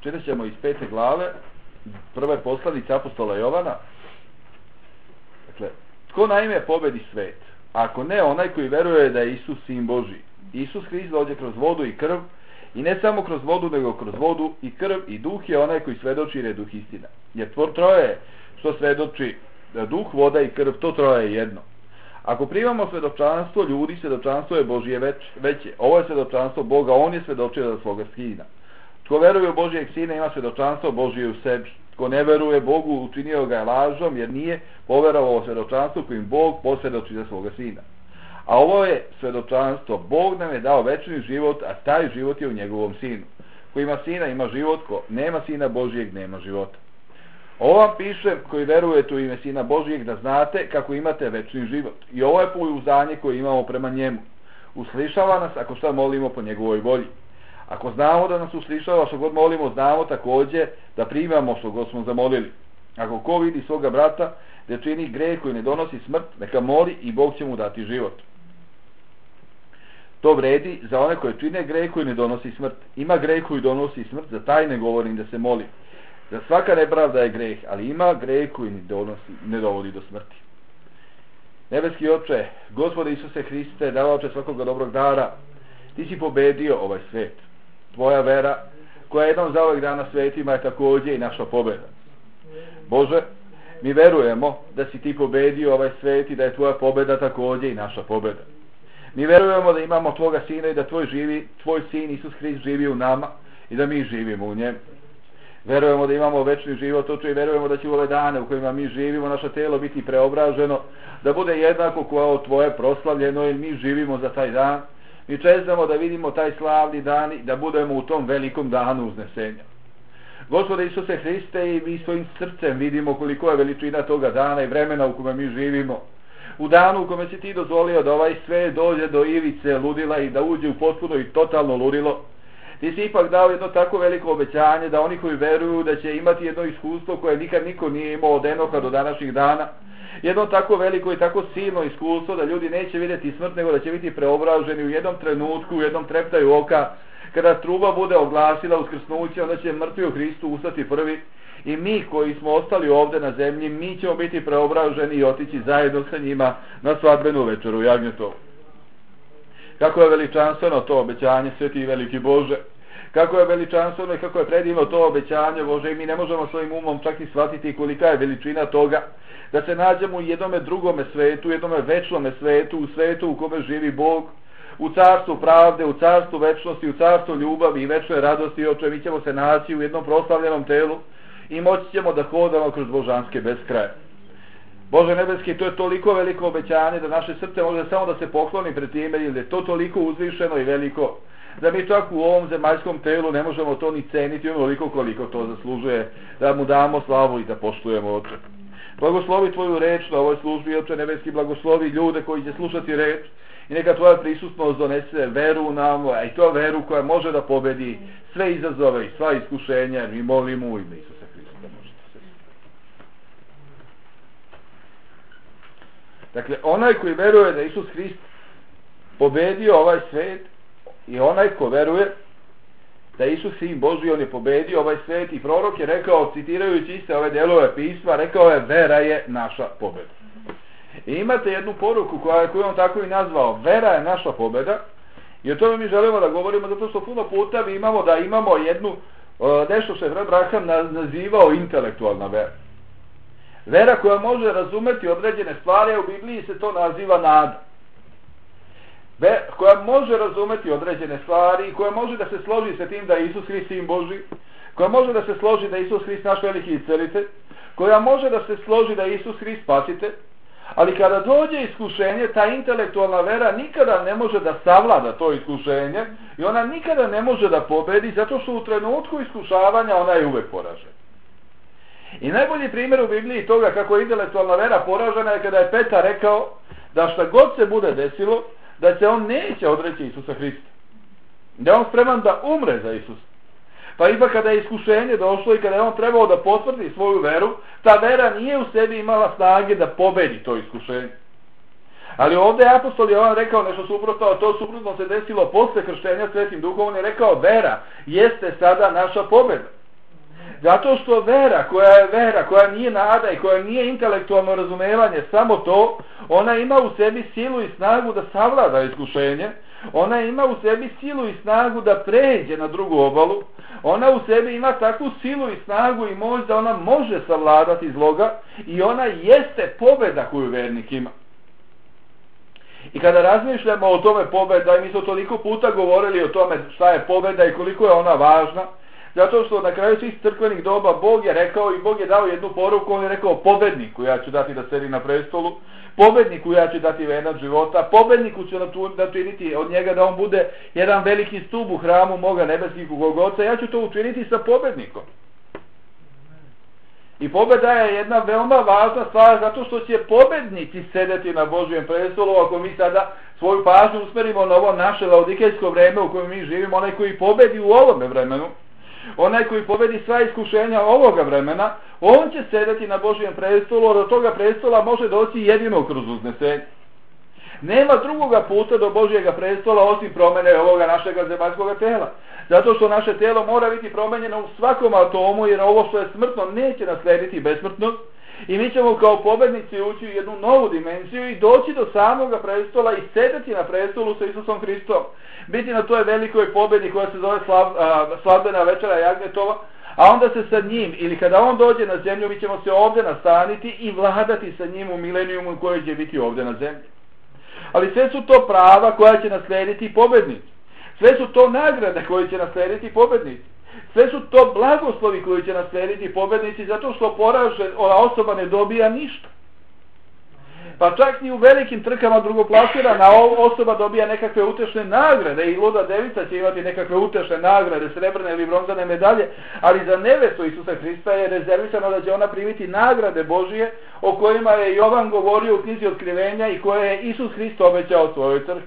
Čitat ćemo iz 5. glave prve poslanice apostola Jovana. Dakle, tko naime pobedi svet? Ako ne onaj koji veruje da je Isus sin Božji. Isus Hrist dođe kroz vodu i krv, i ne samo kroz vodu, nego kroz vodu i krv, i duh je onaj koji svedoči jer je duh istina. Jer troje što svedoči, duh, voda i krv, to troje je jedno. Ako primamo svedočanstvo ljudi, svedočanstvo je Božje veće. Ovo je svedočanstvo Boga, on je svedočio za svoga sina. Tko veruje u Božjeg sina ima svedočanstvo Božje u sebi. Tko ne veruje Bogu, učinio ga je lažom, jer nije poverovao svedočanstvu kojim Bog posvjedoči za svoga sina. A ovo je svedočanstvo, Bog nam je dao večni život, a taj život je u njegovom sinu. Ko ima sina, ima život, ko nema sina Božjeg, nema života. Ovo vam pišem koji verujete u ime sina Božjeg, da znate kako imate večni život. I ovo je pouzdanje koje imamo prema njemu. Uslišava nas ako šta molimo po njegovoj volji. Ako znamo da nas uslišava što god molimo, znamo također da primamo što god smo zamolili. Ako ko vidi svoga brata da čini greh koji ne donosi smrt, neka moli i Bog će mu dati život. To vredi za one koje čine greh koji ne donosi smrt. Ima greh koji donosi smrt, za taj ne govorim da se moli. Za svaka nepravda je greh, ali ima greh koji ne dovodi do smrti. Nebeski Oče, Gospode Isuse Hriste, davaoče svakoga dobrog dara, ti si pobedio ovaj svet. Tvoja vera, koja jednom za ovih dana svetima, je također i naša pobeda. Bože, mi verujemo da si ti pobedio ovaj svet i da je tvoja pobeda također i naša pobeda. Mi verujemo da imamo tvoga sina i da tvoj sin Isus Hrist živi u nama i da mi živimo u njemu. Verujemo da imamo večni život, Oče, i verujemo da će u ove dane u kojima mi živimo naše telo biti preobraženo, da bude jednako kao tvoje proslavljeno, jer mi živimo za taj dan. Mi čezamo da vidimo taj slavni dan i da budemo u tom velikom danu uznesenja. Gospode Isuse Hriste, i mi svojim srcem vidimo koliko je veličina toga dana i vremena u kome mi živimo. U danu u kome si ti dozvolio da ovaj svet dođe do ivice ludila i da uđe u potpuno i totalno ludilo. Ti si ipak dao jedno tako veliko obećanje da oni koji veruju da će imati jedno iskustvo koje nikad niko nije imao od Enoha do današnjih dana. Jedno tako veliko i tako silno iskustvo da ljudi neće vidjeti smrt, nego da će biti preobraženi u jednom trenutku, u jednom treptaju oka. Kada truba bude oglasila uskrsnuće, onda će mrtvi u Hristu ustati prvi. I mi koji smo ostali ovdje na zemlji, mi ćemo biti preobraženi i otići zajedno sa njima na svadbenu večeru u Jagnjetovu. Kako je veličanstveno to obećanje, sveti i veliki Bože. Kako je veličanstveno i kako je predivno to obećanje, Bože, i mi ne možemo svojim umom čak i shvatiti kolika je veličina toga da se nađemo u jednome drugome svetu, u jednome večnome svetu, u svetu u kome živi Bog, u carstvu pravde, u carstvu večnosti, u carstvu ljubavi i večne radosti. Oče, mi ćemo se naći u jednom proslavljenom telu i moći ćemo da hodamo kroz božanske beskraje. Bože nebeski, to je toliko veliko obećanje da naše srce može samo da se pokloni pred time, jer je to toliko uzvišeno i veliko da mi čak u ovom zemaljskom telu ne možemo to ni ceniti onoliko koliko to zaslužuje, da mu damo slavu i da poštujemo, Oče. Blagoslovi tvoju reč na ovoj službi, Oče nebeski, blagoslovi ljude koji će slušati reč i neka tvoja prisutnost donese veru u nam, a i to veru koja može da pobedi sve izazove i sva iskušenja, jer mi molimo u ime Isusa Hrista. Dakle, onaj koji veruje da Isus Hrist pobedio ovaj svet i onaj ko veruje da Isus sin Božji, on je pobedio ovaj svet, i prorok je rekao, citirajući iste ove delove pisma, rekao je: vera je naša pobeda. I imate jednu poruku koju on tako i nazvao: vera je naša pobeda, i o tome mi želimo da govorimo, zato što puno puta mi imamo jednu, nešto što je brat Braham nazivao intelektualna vera. Vera koja može razumeti određene stvari, a u Bibliji se to naziva nada. Koja može razumeti određene stvari, koja može da se složi sa tim da je Isus Hrist sin Božji, koja može da se složi da je Isus Hrist naš veliki iscelitelj, koja može da se složi da je Isus Hrist spasitelj, ali kada dođe iskušenje, ta intelektualna vera nikada ne može da savlada to iskušenje i ona nikada ne može da pobedi, zato što u trenutku iskušavanja ona je uvek poražena. I najbolji primjer u Bibliji toga kako je intelektualna vera poražena je kada je Petar rekao da šta god se bude desilo, da se on neće odreći Isusa Hrista. Da je on spreman da umre za Isusa. Pa ipak kada je iskušenje došlo i kada je on trebao da potvrdi svoju veru, ta vera nije u sebi imala snage da pobedi to iskušenje. Ali ovdje je apostol Jovan rekao nešto suprotno, a to suprotno se desilo posle krštenja Svetim Duhom. On je rekao: vera jeste sada naša pobeda. Zato što vera, koja nije nada i koja nije intelektualno razumevanje, samo to, ona ima u sebi silu i snagu da savlada iskušenje, ona ima u sebi silu i snagu da pređe na drugu obalu, ona u sebi ima takvu silu i snagu i moć da ona može savladati zloga i ona jeste pobjeda koju vernik ima. I kada razmišljamo o tome pobjeda, i mi smo toliko puta govorili o tome šta je pobjeda i koliko je ona važna, zato što na kraju svih crkvenih doba Bog je rekao i Bog je dao jednu poruku, on je rekao pobedniku ja ću dati da sedi na prestolu, pobedniku ja ću dati venac života, pobedniku ću učiniti od njega da on bude jedan veliki stup u hramu moga nebeskih u Golgoca, ja ću to učiniti sa pobednikom. I pobjeda je jedna veoma važna stvar zato što će pobednici sedeti na Božjem prestolu. Ako mi sada svoju pažnju usmerimo na ovo naše laodikejsko vreme u kojem mi živimo, onaj koji pobedi u ovome vremenu, onaj koji pobedi sva iskušenja ovoga vremena, on će sedeti na Božjem prestolu, a do toga prestola može doći jedino kroz uznesenje. Nema drugoga puta do Božjega prestola osim promjene ovoga našega zemaljskoga tela. Zato što naše telo mora biti promenjeno u svakom atomu, jer ovo što je smrtno neće naslediti besmrtnost. I mi ćemo kao pobednici ući u jednu novu dimenziju i doći do samoga prestola i sedeti na prestolu sa Isusom Hristom. Biti na toj velikoj pobjedi koja se zove slavbena večera Jagnjetova, a onda se sa njim, ili kada on dođe na zemlju, mi ćemo se ovdje nastaniti i vladati sa njim u milenijumu koji će biti ovdje na zemlji. Ali sve su to prava koja će naslediti pobednici. Sve su to nagrade koje će naslediti pobednici. Sve su to blagoslovi koji će naslediti pobednici, zato što poražena osoba ne dobija ništa. Pa čak i u velikim trkama drugoplasirana osoba dobija nekakve utešne nagrade i luda devica će imati nekakve utešne nagrade, srebrne ili bronzane medalje, ali za nevestu Isusa Hrista je rezervisano da će ona primiti nagrade Božije o kojima je Jovan govorio u knjizi Otkrivenja i koje je Isus Hrist obećao svojoj crkvi.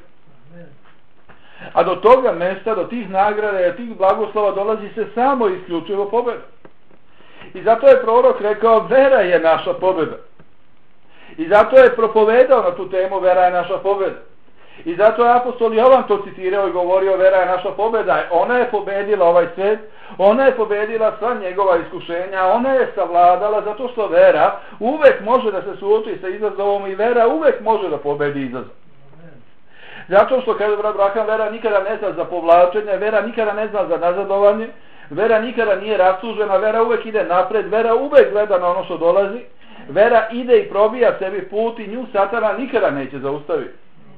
A do toga mesta, do tih nagrada i tih blagoslova dolazi se samo isključivo pobjeda. I zato je prorok rekao, vera je naša pobjeda. I zato je propovedao na tu temu, vera je naša pobjeda. I zato je apostol Jovan to citirao i govorio, vera je naša pobjeda. Ona je pobedila ovaj svet, ona je pobedila sva njegova iskušenja, ona je savladala zato što vera uvek može da se suoči sa izazovom i vera uvek može da pobedi izazov. Zato što, kaže brat Braham, vera nikada ne zna za povlačenje, vera nikada ne zna za nazadovanje, vera nikada nije rasužena, vera uvek ide napred, vera uvek gleda na ono što dolazi, vera ide i probija sebi put i nju Satana nikada neće zaustaviti.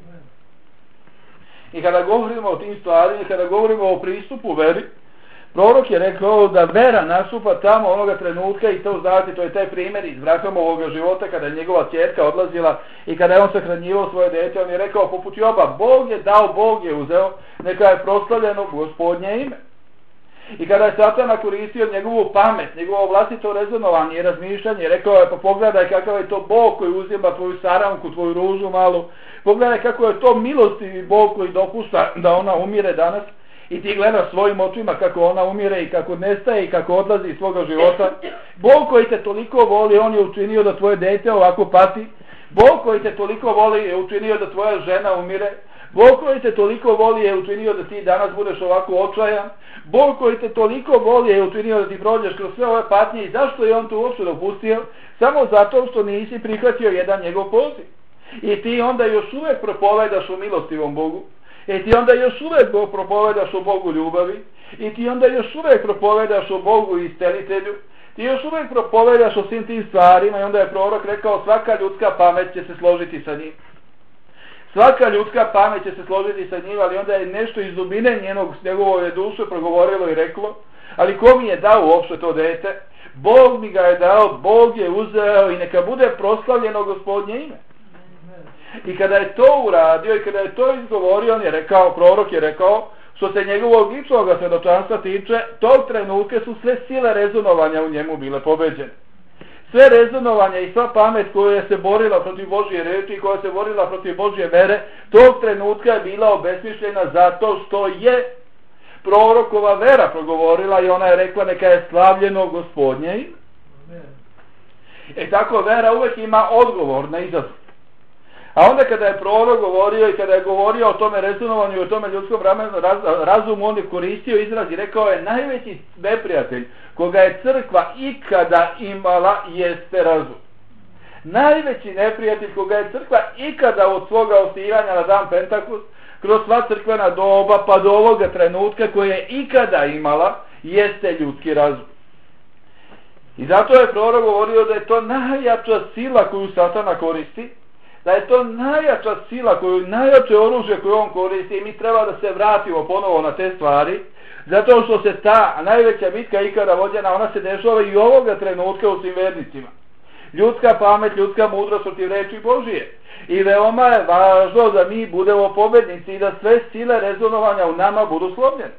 I kada govorimo o tim stvarima, kada govorimo o pristupu veri, prorok je rekao da vera nastupa tamo onoga trenutka i to znate, to je taj primjer iz Brahamovog života kada je njegova ćerka odlazila i kada je on sahranjivao svoje dete, on je rekao poput Joba, Bog je dao, Bog je uzeo, neka je proslavljeno Gospodnje ime. I kada je Satana koristio njegovu pamet, njegovo vlastito rezonovanje i razmišljanje, rekao je pa pogledaj kakav je to Bog koji uzima tvoju saranku, tvoju ružu malu, pogledaj kako je to milostivi Bog koji dopušta da ona umire danas. I ti gledaš svojim očima kako ona umire i kako nestaje i kako odlazi iz svoga života. Bog koji te toliko voli, on je učinio da tvoje dete ovako pati. Bog koji te toliko voli je učinio da tvoja žena umire. Bog koji te toliko voli je učinio da ti danas budeš ovako očajan. Bog koji te toliko voli je učinio da ti prođeš kroz sve ove patnje. I zašto je on to uopšte dopustio? Samo zato što nisi prihvatio jedan njegov poziv. I ti onda još uvek propovedaš o milostivom Bogu. I ti onda još uvek propovedaš o Bogu ljubavi. I ti onda još uvek propovedaš o Bogu istelitelju. Ti još uvek propovedaš o svim tim stvarima. I onda je prorok rekao svaka ljudska pamet će se složiti sa njim. Svaka ljudska pamet će se složiti sa njim, ali onda je nešto iz dubine njegove duše progovorilo i reklo, ali ko mi je dao uopšte to dete? Bog mi ga je dao, Bog je uzeo i neka bude proslavljeno Gospodnje ime. I kada je to uradio i kada je to izgovorio, on je rekao, prorok je rekao, što se njegovog ličnog svjedočanstva tiče, tog trenutka su sve sile rezonovanja u njemu bile pobeđene. Sve rezonovanja i sva pamet koja se borila protiv Božje reči i koja se borila protiv Božje vere, tog trenutka je bila obesmišljena zato što je prorokova vera progovorila i ona je rekla neka je slavljeno Gospodnje ime. Tako vera uvek ima odgovor na izazov. A onda kada je prorok govorio i kada je govorio o tome rezonovanju i o tome ljudskom razumu, on je koristio izraz i rekao je najveći neprijatelj koga je crkva ikada imala jeste razum. Najveći neprijatelj koga je crkva ikada od svoga osnivanja na dan Pentakust, kroz sva crkvena doba pa do ovoga trenutka koje je ikada imala, jeste ljudski razum. I zato je prorok govorio da je to najjača sila koju Satana koristi, da je to najjača sila, najjače oružje koju on koristi i mi treba da se vratimo ponovo na te stvari, zato što se ta najveća bitka ikada vođena, ona se dešava i ovoga trenutka u svim vernicima. Ljudska pamet, ljudska mudrost protiv reči Božije. I veoma je važno da mi budemo pobednici i da sve sile rezonovanja u nama budu slomljene.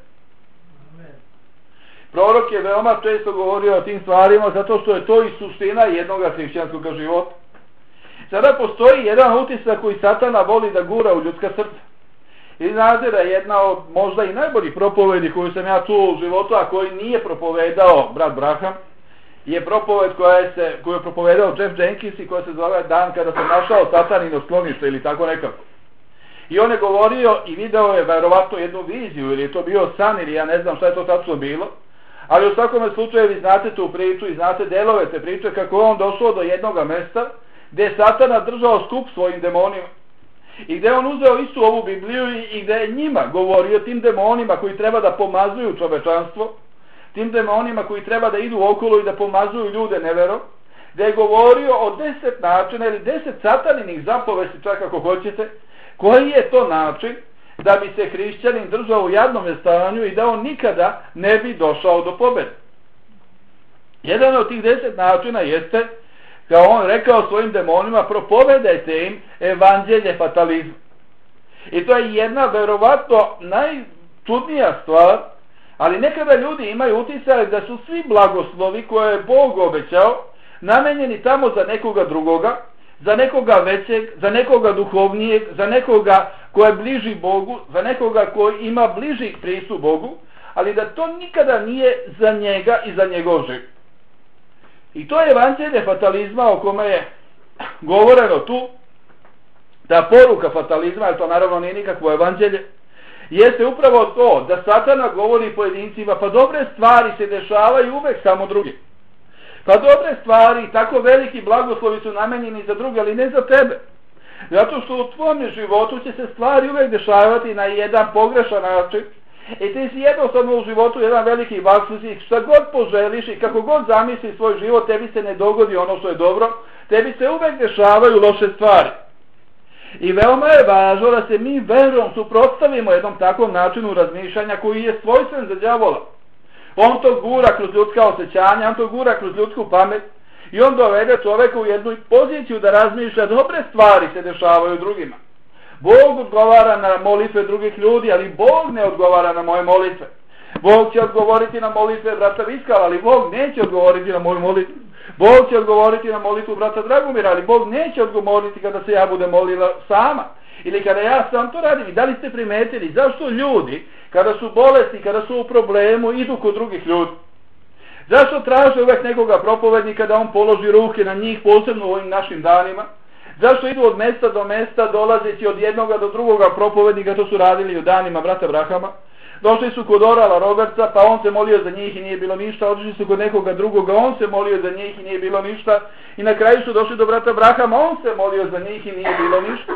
Prorok je veoma često govorio o tim stvarima zato što je to i suština jednog hrišćanskog života. Sada postoji jedan utisak koji Satana voli da gura u ljudska srca. I znate da je jedna od možda i najboljih propovedi koju sam ja čuo u životu, a koji nije propovedao brat Braham, je propoved koju je propovedao Jeff Jenkins i koja se zove Dan kada sam našao Satanino sklonište ili tako nekako. I on je govorio i video je verovatno jednu viziju, ili je to bio san ili ja ne znam šta je to tačno bilo, ali u svakome slučaju vi znate tu priču i znate delove te priče kako on došao do jednoga mesta gdje je Satana držao skup svojim demonima i gdje on uzeo istu ovu Bibliju i gdje je njima govorio, tim demonima koji treba da pomazuju čovečanstvo, tim demonima koji treba da idu okolo i da pomazuju ljude neverom, gdje je govorio o 10 načina ili 10 sataninih zapovesti, čak ako hoćete, koji je to način da bi se hrišćanin držao u jadnom stanju i da on nikada ne bi došao do pobjede. Jedan od tih 10 načina jeste, kao on rekao svojim demonima, propovedajte im evanđelje fatalizma. I to je jedna verovatno najčudnija stvar, ali nekada ljudi imaju utisak da su svi blagoslovi koje je Bog obećao namenjeni tamo za nekoga drugoga, za nekoga većeg, za nekoga duhovnijeg, za nekoga ko je bliži Bogu, za nekoga koji ima bliži pristup Bogu, ali da to nikada nije za njega i za njegov život. I to je evanđelje fatalizma o kome je govoreno tu, ta poruka fatalizma, jer to naravno nije nikakvo evanđelje, jeste upravo to da Satana govori pojedincima, pa dobre stvari se dešavaju uvek samo drugi. Pa dobre stvari, tako veliki blagoslovi su namenjeni za druge, ali ne za tebe. Zato što u tvom životu će se stvari uvek dešavati na jedan pogrešan način i ti si jednostavno u životu jedan veliki vaksus i šta god poželiš i kako god zamisli svoj život, tebi se ne dogodi ono što je dobro, tebi se uvek dešavaju loše stvari. I veoma je važno da se mi verom suprotstavimo jednom takvom načinu razmišljanja koji je svojstven za đavola. On to gura kroz ljudska osjećanja, on to gura kroz ljudsku pamet i on dovede čoveka u jednu poziciju da razmišlja dobre stvari se dešavaju drugima. Bog odgovara na molitve drugih ljudi, ali Bog ne odgovara na moje molitve. Bog će odgovoriti na molitve brata Viskala, ali Bog neće odgovoriti na moju molitvu. Bog će odgovoriti na molitvu brata Dragomira, ali Bog neće odgovoriti kada se ja budem molila sama. Ili kada ja sam to radim. I da li ste primetili zašto ljudi, kada su bolesni, kada su u problemu, idu kod drugih ljudi? Zašto traže uvek nekoga propovednika da on položi ruke na njih, posebno u ovim našim danima? Zašto idu od mesta do mesta, dolazeći od jednoga do drugoga propovednika, to su radili u danima brata Brahama? Došli su kod Orala Robertsa, pa on se molio za njih i nije bilo ništa. Otišli su kod nekoga drugoga, on se molio za njih i nije bilo ništa. I na kraju su došli do brata Brahama, on se molio za njih i nije bilo ništa.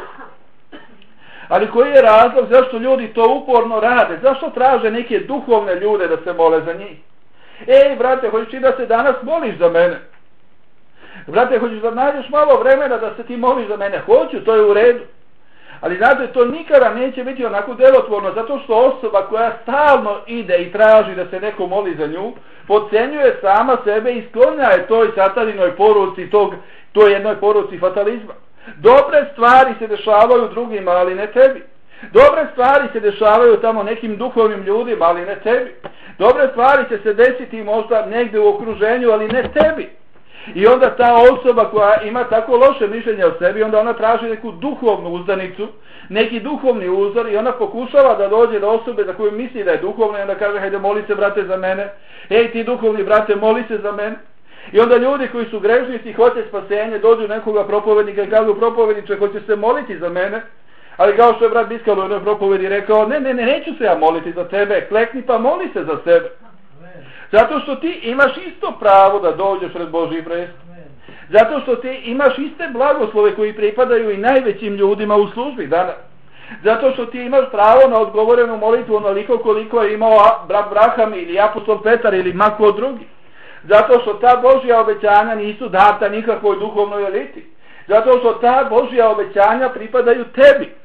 Ali koji je razlog zašto ljudi to uporno rade? Zašto traže neke duhovne ljude da se mole za njih? Ej, brate, hoćeš ti da se danas moliš za mene? Brate, hoćeš da nađeš malo vremena da se ti moliš za mene? Hoću, to je u redu. Ali znate, to nikada neće biti onako delotvorno, zato što osoba koja stalno ide i traži da se neko moli za nju, podcenjuje sama sebe i sklonja je toj sataninoj poruci, toj jednoj poruci fatalizma. Dobre stvari se dešavaju drugima, ali ne tebi. Dobre stvari se dešavaju tamo nekim duhovnim ljudima, ali ne tebi. Dobre stvari će se desiti možda negdje u okruženju, ali ne tebi. I onda ta osoba koja ima tako loše mišljenje o sebi, onda ona traži neku duhovnu uzdanicu, neki duhovni uzor i ona pokušava da dođe do osobe za koju misli da je duhovna i onda kaže, hajde moli se brate za mene, ej ti duhovni brate moli se za mene. I onda ljudi koji su grešnici hoće spasenje, dođu nekoga propovednika i kažu propovedniče, hoće se moliti za mene, ali kao što je brat Biskal u jednoj propovedi rekao, neću se ja moliti za tebe, klekni pa moli se za sebe. Zato što ti imaš isto pravo da dođeš pred Božji prest. Zato što ti imaš iste blagoslove koji pripadaju i najvećim ljudima u službi danas. Zato što ti imaš pravo na odgovorenu molitvu onoliko koliko je imao brat Braham ili apostol Petar ili mako drugi. Zato što ta Božja obećanja nisu data nikakvoj duhovnoj eliti. Zato što ta Božja obećanja pripadaju tebi.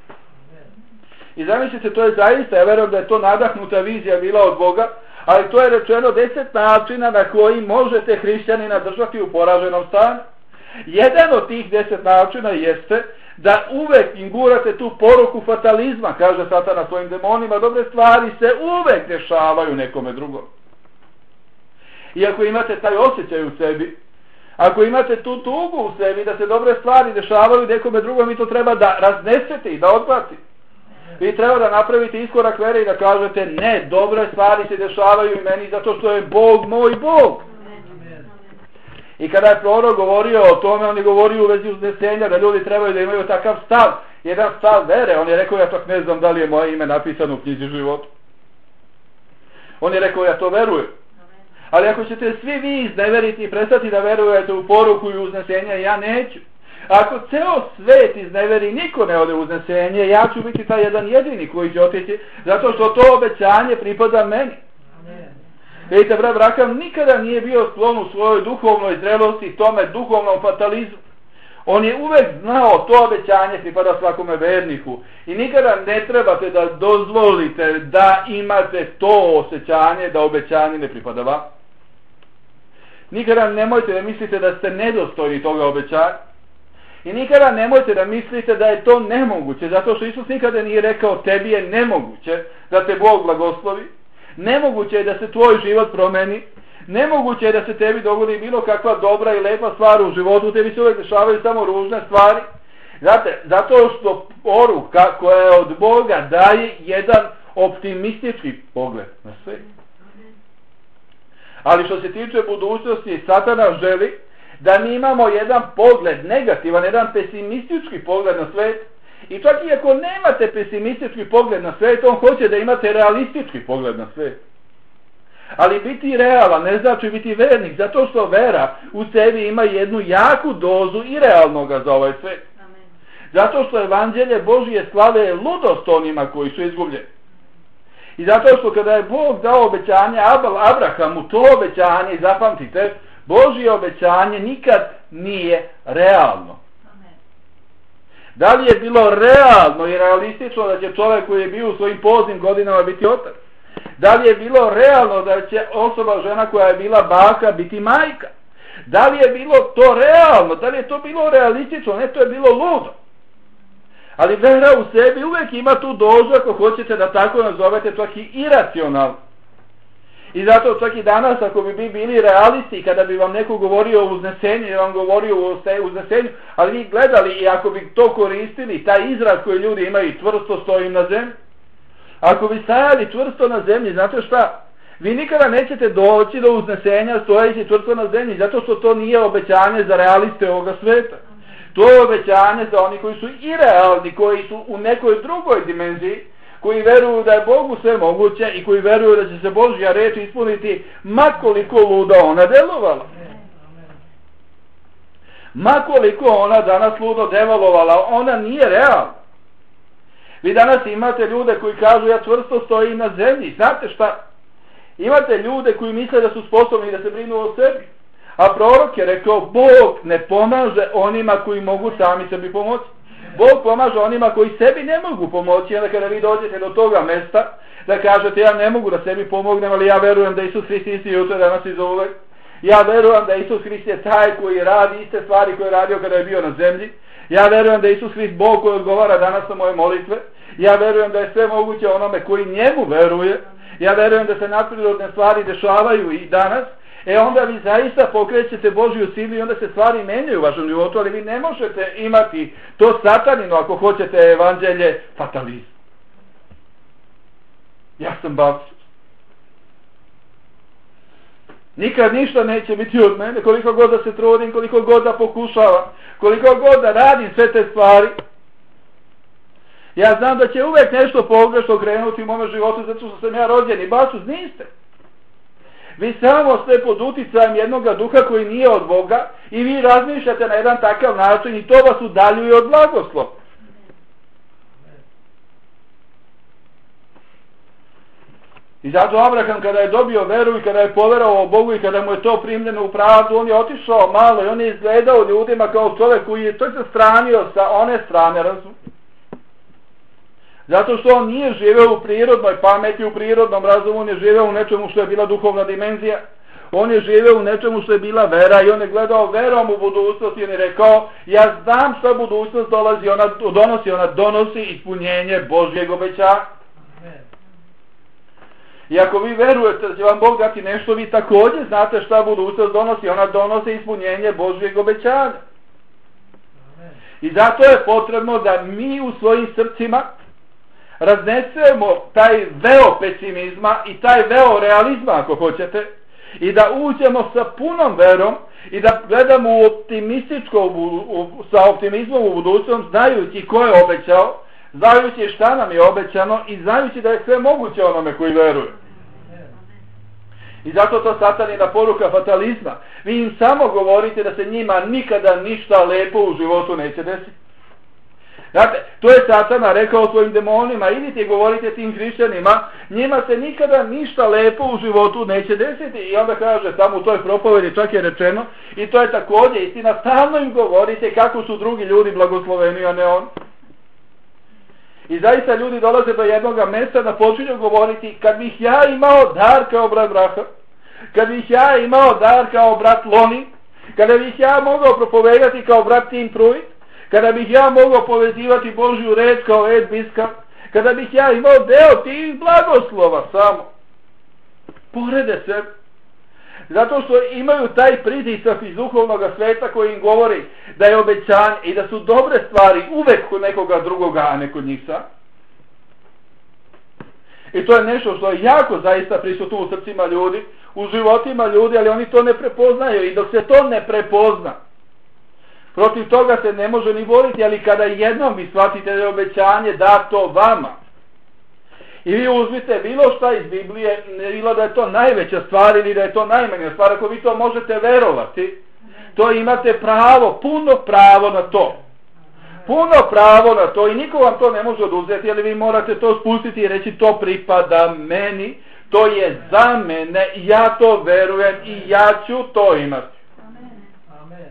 I zamislite, to je zaista, ja verujem da je to nadahnuta vizija bila od Boga, ali to je rečeno 10 načina na koji možete hrišćanina držati u poraženom stanju. Jedan od tih 10 načina jeste da uvek im gurate tu poruku fatalizma, kaže Satana svojim demonima, dobre stvari se uvek dešavaju nekome drugom. I ako imate taj osjećaj u sebi, ako imate tu tugu u sebi da se dobre stvari dešavaju nekome drugom, vi to treba da raznesete i da odbacite. Vi treba da napravite iskorak vere i da kažete ne, dobre stvari se dešavaju i meni zato što je Bog moj Bog. I kada je prorok govorio o tome, on je govorio u vezi uznesenja da ljudi trebaju da imaju takav stav, jedan stav vere. On je rekao, ja čak ne znam da li je moje ime napisano u knjizi života. On je rekao, ja to verujem. Ali ako ćete svi vi izneveriti i prestati da verujete u poruku i uznesenja, ja neću. Ako ceo svet izneveri, niko ne ode u uznesenje, ja ću biti taj jedan jedini koji će otići, zato što to obećanje pripada meni. Vidite, brat Braham nikada nije bio sklon u svojoj duhovnoj zrelosti, tome duhovnom fatalizmu. On je uvek znao to obećanje pripada svakome verniku. I nikada ne trebate da dozvolite da imate to osjećanje da obećanje ne pripada vam. Nikada nemojte da mislite da ste nedostojni toga obećanja. I nikada nemojte da mislite da je to nemoguće, zato što Isus nikada nije rekao tebi je nemoguće da te Bog blagoslovi, nemoguće je da se tvoj život promeni, nemoguće je da se tebi dogodi bilo kakva dobra i lepa stvar u životu, tebi se uvijek dešavaju samo ružne stvari. Znate, zato što poruka koja je od Boga daje jedan optimistički pogled na sve. Ali što se tiče budućnosti, Satana želi da mi imamo jedan pogled negativan, jedan pesimistički pogled na svet. I čak i ako nemate pesimistički pogled na svet, on hoće da imate realistički pogled na svet. Ali biti realan ne znači biti vernik, zato što vera u sebi ima jednu jaku dozu i realnoga za ovaj svet. Zato što evanđelje Božije slave je ludost onima koji su izgubljeni. I zato što kada je Bog dao obećanje Abrahamu, to obećanje, zapamtite, Božje obećanje nikad nije realno. Da li je bilo realno i realistično da će čovjek koji je bio u svojim poznim godinama biti otac? Da li je bilo realno da će osoba, žena koja je bila baka, biti majka? Da li je bilo to realno? Da li je to bilo realistično? Ne, to je bilo ludo. Ali vera u sebi uvijek ima tu dozu, ako hoćete da tako nazovete, čak i iracionalno. I zato čak i danas, ako bi mi bili realisti, kada bi vam neko govorio o uznesenju, ja vam govorio o uznesenju, ali vi gledali i ako bi to koristili, taj izraz koji ljudi imaju, čvrsto stojim na zemlji, ako bi stajali čvrsto na zemlji, znate šta? Vi nikada nećete doći do uznesenja stojeći čvrsto na zemlji, zato što to nije obećanje za realiste ovoga sveta. To je obećanje za oni koji su irealni, koji su u nekoj drugoj dimenziji, koji veruju da je Bogu sve moguće i koji veruju da će se Božja reč ispuniti makoliko luda ona delovala. Makoliko ona danas ludo delovala, ona nije realna. Vi danas imate ljude koji kažu ja čvrsto stojim na zemlji. Znate šta? Imate ljude koji misle da su sposobni da se brinu o sebi. A prorok je rekao, Bog ne pomaže onima koji mogu sami sebi pomoći. Bog pomaže onima koji sebi ne mogu pomoći. Onda kada vi dođete do toga mesta, da kažete ja ne mogu da sebi pomognem, ali ja verujem da Isus Hrist isti jutro danas i za uvek. Ja verujem da Isus Hrist je taj koji radi iste stvari koje je radio kada je bio na zemlji. Ja verujem da Isus Hrist Bog koji odgovara danas na moje molitve. Ja verujem da je sve moguće onome koji njemu veruje. Ja verujem da se nadprirodne stvari dešavaju i danas. Onda vi zaista pokrećete Božju silu i onda se stvari menjaju u vašem životu, ali vi ne možete imati to satanino, ako hoćete, evanđelje fatalizma. Ja sam baptist. Nikad ništa neće biti od mene, koliko god da se trudim, koliko god da pokušavam, koliko god da radim sve te stvari. Ja znam da će uvijek nešto pogrešno krenuti u mome životu, zato što sam ja rođen i basus niste. Vi samo ste pod uticajem jednog duha koji nije od Boga i vi razmišljate na jedan takav način i to vas udaljuje od blagoslova. I zato Abraham kada je dobio veru i kada je poverovao Bogu i kada mu je to primljeno u pravdu, on je otišao malo i on je izgledao ljudima kao čovjek koji je to se stranio sa one strane razuma. Zato što on nije živeo u prirodnoj pameti, u prirodnom razumu, on je živeo u nečemu što je bila duhovna dimenzija. On je živeo u nečemu što je bila vera i on je gledao verom u budućnost i on je rekao, ja znam što budućnost ona donosi ispunjenje Božjeg obećanja. I ako vi verujete da će vam Bog dati nešto, vi također znate šta budućnost donosi, ona donosi ispunjenje Božjeg obećanja. I zato je potrebno da mi u svojim srcima raznesemo taj veo pesimizma i taj veo realizma, ako hoćete, i da uđemo sa punom verom i da gledamo sa optimizmom u budućnost, znajući ko je obećao, znajući šta nam je obećano i znajući da je sve moguće onome koji veruje. I zato to Satanina poruka fatalizma. Vi im samo govorite da se njima nikada ništa lepo u životu neće desiti. Znate, to je Satana rekao svojim demonima, idite i govorite tim hrišćanima, njima se nikada ništa lepo u životu neće desiti. I onda kaže, tamo u toj propovedi čak je rečeno, i to je također istina, stalno im govorite kako su drugi ljudi blagosloveni, a ne on. I zaista ljudi dolaze do jednog mjesta da počinju govoriti, kad bih ja imao dar kao brat Braha, kad bih ja imao dar kao brat Loni, kada bih ja mogao propovedati kao brat Tim Pruitt, kada bih ja mogao povezivati Božju reč kao Ed Biskap, kada bih ja imao deo tih blagoslova samo. Porede se. Zato što imaju taj pritisak iz duhovnog sveta koji im govori da je obećanje i da su dobre stvari uvek kod nekoga drugoga, a ne kod njih sam. I to je nešto što je jako zaista prisutno u srcima ljudi, u životima ljudi, ali oni to ne prepoznaju i dok se to ne prepozna, protiv toga se ne može ni boriti, ali kada jednom vi shvatite da je obećanje dato vama, i vi uzmite bilo šta iz Biblije, bilo da je to najveća stvar ili da je to najmanja stvar, ako vi to možete verovati, to imate pravo, puno pravo na to. Puno pravo na to i niko vam to ne može oduzeti, ali vi morate to spustiti i reći to pripada meni, to je za mene, ja to verujem i ja ću to imati. Amen.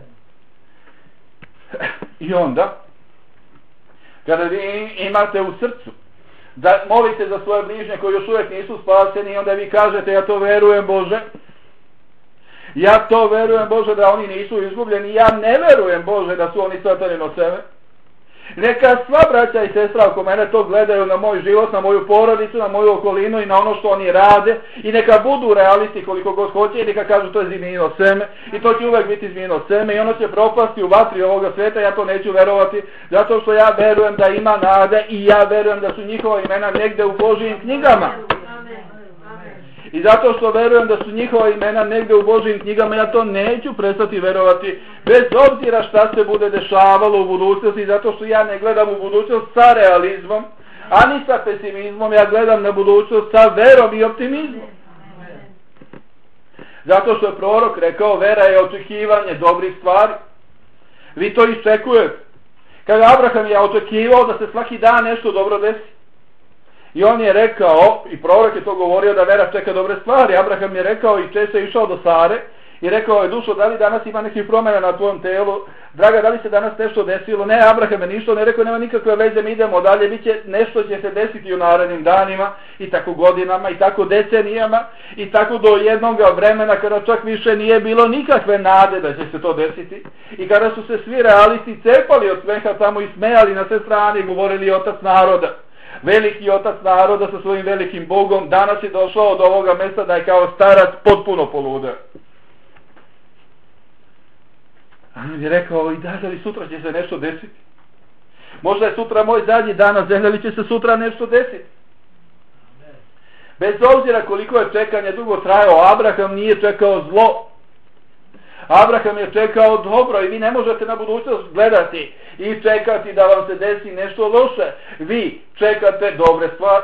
I onda, kada vi imate u srcu da molite za svoje bližnje koji još uvijek nisu spaseni, onda vi kažete ja to verujem Bože, ja to verujem Bože da oni nisu izgubljeni, ja ne verujem Bože da su oni Satanin od sebe. Neka sva braća i sestra oko mene to gledaju na moj život, na moju porodicu, na moju okolinu i na ono što oni rade i neka budu realisti koliko god hoće i neka kažu to je zmijino seme i to će uvijek biti zmijino seme i ono će propasti u vatri ovoga svijeta, ja to neću verovati zato što ja verujem da ima nade i ja verujem da su njihova imena negdje u Božjim knjigama. I zato što verujem da su njihova imena negdje u Božjim knjigama, ja to neću prestati verovati, bez obzira šta se bude dešavalo u budućnosti, zato što ja ne gledam u budućnost sa realizmom, ani sa pesimizmom, ja gledam na budućnost sa verom i optimizmom. Zato što je prorok rekao, vera je očekivanje dobrih stvari. Vi to iščekujete. Kada Abraham je očekivao da se svaki dan nešto dobro desi. I on je rekao, i prorok je to govorio da vera čeka dobre stvari, Abraham je rekao i često je išao do Sare i rekao je, dušo, da li danas ima nekih promjena na tvojom telu, draga, da li se danas nešto desilo? Ne, Abraham je ništa, ne rekao, nema nikakve veze, mi idemo dalje, nešto će se desiti u narednim danima i tako godinama i tako decenijama i tako do jednog vremena kada čak više nije bilo nikakve nade da će se to desiti i kada su se svi realisti cepali od smeha tamo i smejali na sve strane i govorili otac naroda. Veliki otac naroda sa svojim velikim Bogom danas je došao do ovoga mjesta da je kao starac potpuno polude. A on je rekao, i da li sutra će se nešto desiti? Možda je sutra moj zadnji dan na zemlji, ali će se sutra nešto desiti. Bez obzira koliko je čekanje dugo trajao, Abraham nije čekao zlo. Abraham je čekao dobro i vi ne možete na budućnost gledati i čekati da vam se desi nešto loše. Vi čekate dobre stvari.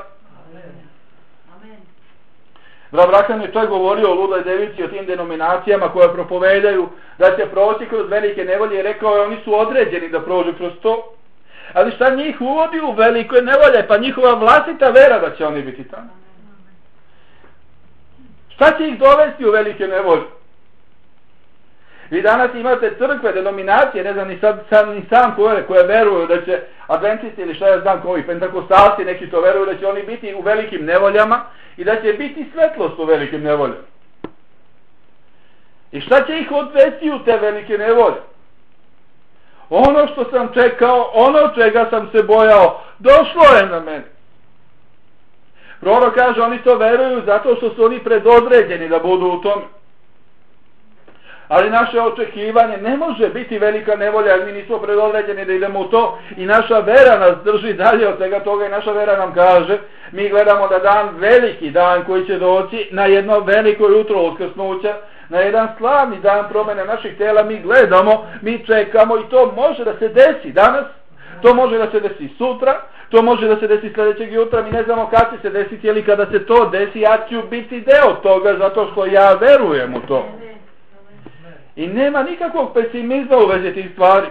Abraham je čak govorio o ludoj devici, o tim denominacijama koje propovedaju da će proći kroz velike nevolje i rekao je oni su određeni da prođu kroz to. Ali šta njih uvodi u velike nevolje? Pa njihova vlastita vera da će oni biti tamo. Šta će ih dovesti u velike nevolje? Vi danas imate crkve, denominacije, ne znam ni sam koje veruju da će adventisti ili šta ja znam koji pentakostalci neki to veruju da će oni biti u velikim nevoljama i da će biti svetlost u velikim nevoljama. I šta će ih odvesti u te velike nevolje? Ono što sam čekao, ono čega sam se bojao, došlo je na mene. Prorok kaže, oni to veruju zato što su oni predodređeni da budu u tome. Ali naše očekivanje ne može biti velika nevolja, jer mi nismo predodređeni da idemo u to i naša vera nas drži dalje od svega toga i naša vera nam kaže, mi gledamo da dan, veliki dan koji će doći, na jedno veliko jutro uskrsnuća, na jedan slavni dan promjene naših tela, mi gledamo, mi čekamo i to može da se desi danas, to može da se desi sutra, to može da se desi sljedećeg jutra, mi ne znamo kad će se desiti, ali kada se to desi, ja ću biti deo toga zato što ja verujem u to. I nema nikakvog pesimizma u vezi tih stvari.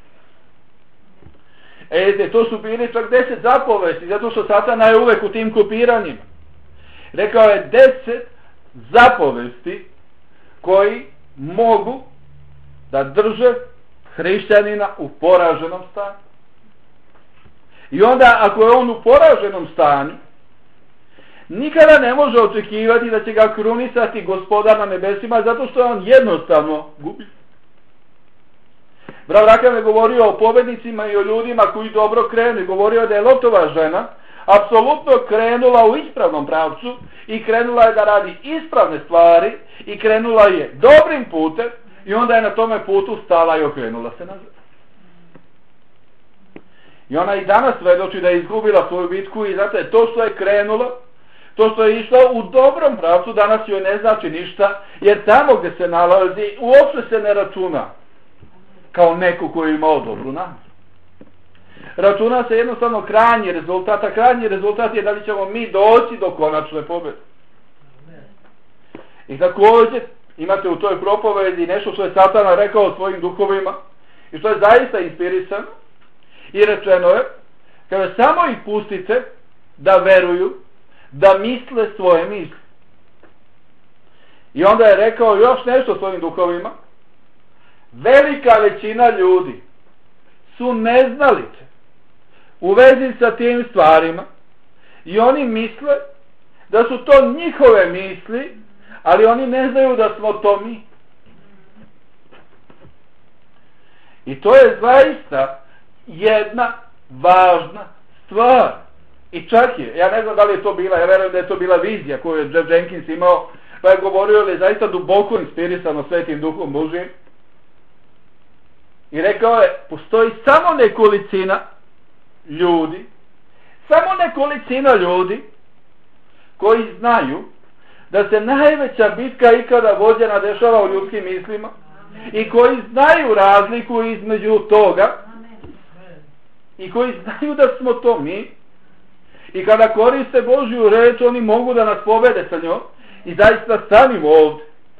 To su bili čak 10 zapovesti, zato što Satana je uvek u tim kopiranjima. Rekao je 10 zapovesti koji mogu da drže hrišćanina u poraženom stanju. I onda ako je on u poraženom stanju, nikada ne može očekivati da će ga krunisati Gospodar na nebesima, zato što on jednostavno gubi. Abraham je govorio o pobednicima i o ljudima koji dobro krenu i govorio da je Lotova žena apsolutno krenula u ispravnom pravcu i krenula je da radi ispravne stvari i krenula je dobrim putem i onda je na tome putu stala i okrenula se nazad. I ona i danas svedoči da je izgubila svoju bitku i zato je to što je krenula, to što je išla u dobrom pravcu, danas joj ne znači ništa, jer tamo gdje se nalazi uopšte se ne računa kao neko koji je imao dobru namjeru. Računa se jednostavno krajnji rezultat, a krajnji rezultat je da li ćemo mi doći do konačne pobjede. I također imate u toj propovedi nešto što je Satana rekao svojim duhovima i što je zaista inspirisano i rečeno je, kada samo ih pustite da veruju, da misle svoje misli. I onda je rekao još nešto svojim duhovima, velika većina ljudi su neznalice u vezi sa tim stvarima i oni misle da su to njihove misli, ali oni ne znaju da smo to mi. I to je zaista jedna važna stvar. I čak je, ja ne znam da li je to bila, ja verujem da je to bila vizija koju je Jeff Jenkins imao, pa je govorio da je zaista duboko inspirisano Svetim Duhom Božijim. I rekao je, postoji samo nekolicina ljudi koji znaju da se najveća bitka ikada vođena dešava u ljudskim mislima i koji znaju razliku između toga i koji znaju da smo to mi i kada koriste Božju reč oni mogu da nas pobede sa njom i zaista stanimo ovdje.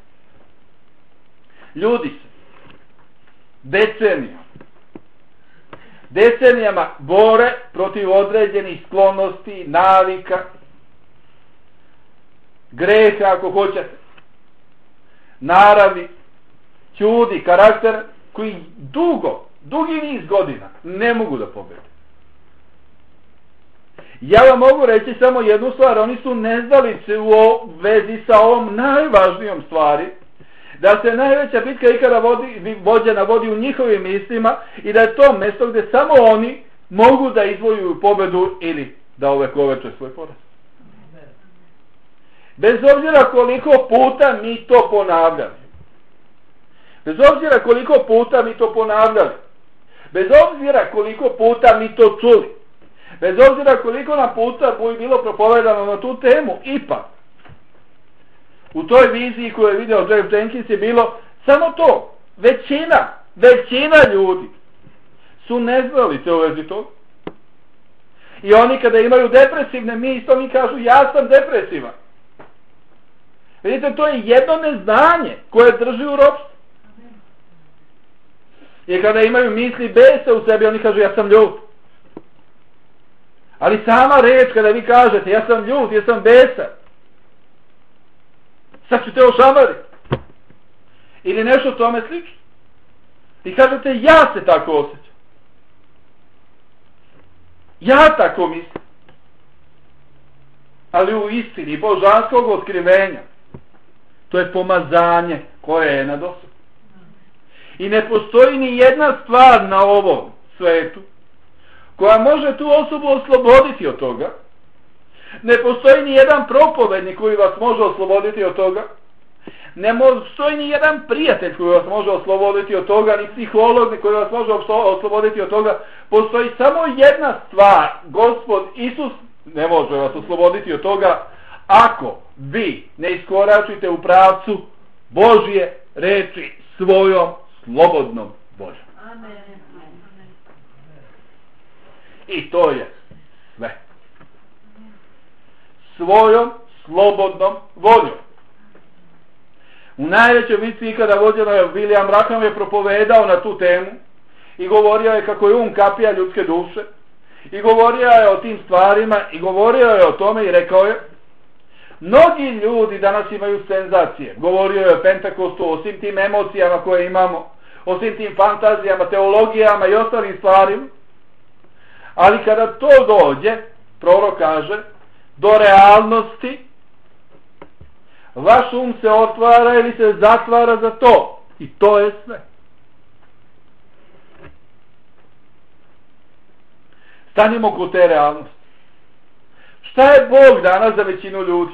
Ljudi se decenijama bore protiv određenih sklonosti, navika, greha ako hoćete, naravi, čudi, karakter koji dugi niz godina ne mogu da pobede. Ja vam mogu reći samo jednu stvar, oni su neznalice u vezi sa ovom najvažnijom stvari, da se najveća bitka ikada vođena vodi u njihovim mislima i da je to mjesto gdje samo oni mogu da izvojuju pobedu ili da ovekoveče svoj poraz. Bez obzira koliko puta mi to ponavljali, bez obzira koliko puta mi to čuli, Bez obzira koliko nam puta bi bilo propovedano na tu temu, ipak u toj viziji koju je vidio Jeff Jenkins je bilo samo to. Većina ljudi su neznalice u vezi toga. I oni kada imaju depresivne misli, oni kažu ja sam depresivan. Vidite, to je jedno neznanje koje drži u ropstvu. I kada imaju misli besa u sebi, oni kažu ja sam ljud. Ali sama reč kada vi kažete ja sam ljud, ja sam besan, sad ću te ošamariti. Ili nešto tome slično. I kažete ja se tako osjećam. Ja tako mislim. Ali u istini božanskog otkrivenja to je pomazanje koje je nad osobom. I ne postoji ni jedna stvar na ovom svetu koja može tu osobu osloboditi od toga. Ne postoji ni jedan propovednik koji vas može osloboditi od toga. Ne postoji ni jedan prijatelj koji vas može osloboditi od toga, ni psiholog koji vas može osloboditi od toga. Postoji samo jedna stvar, Gospod Isus ne može vas osloboditi od toga ako vi ne iskoračite u pravcu Božje reči svojom slobodnom voljom. Amen. I to je sve. Svojom slobodnom voljom. U najvećoj bitci ikada vođeno je William Rackham je propovedao na tu temu i govorio je kako je kapija ljudske duše i govorio je o tim stvarima i govorio je o tome i rekao je mnogi ljudi danas imaju senzacije. Govorio je o Pentakostu, o svim tim emocijama koje imamo, o svim tim fantazijama, teologijama i ostalim stvarima. Ali kada to dođe, prorok kaže, do realnosti, vaš se otvara ili se zatvara za to. I to je sve. Stanimo kod te realnosti. Šta je Bog danas za većinu ljudi?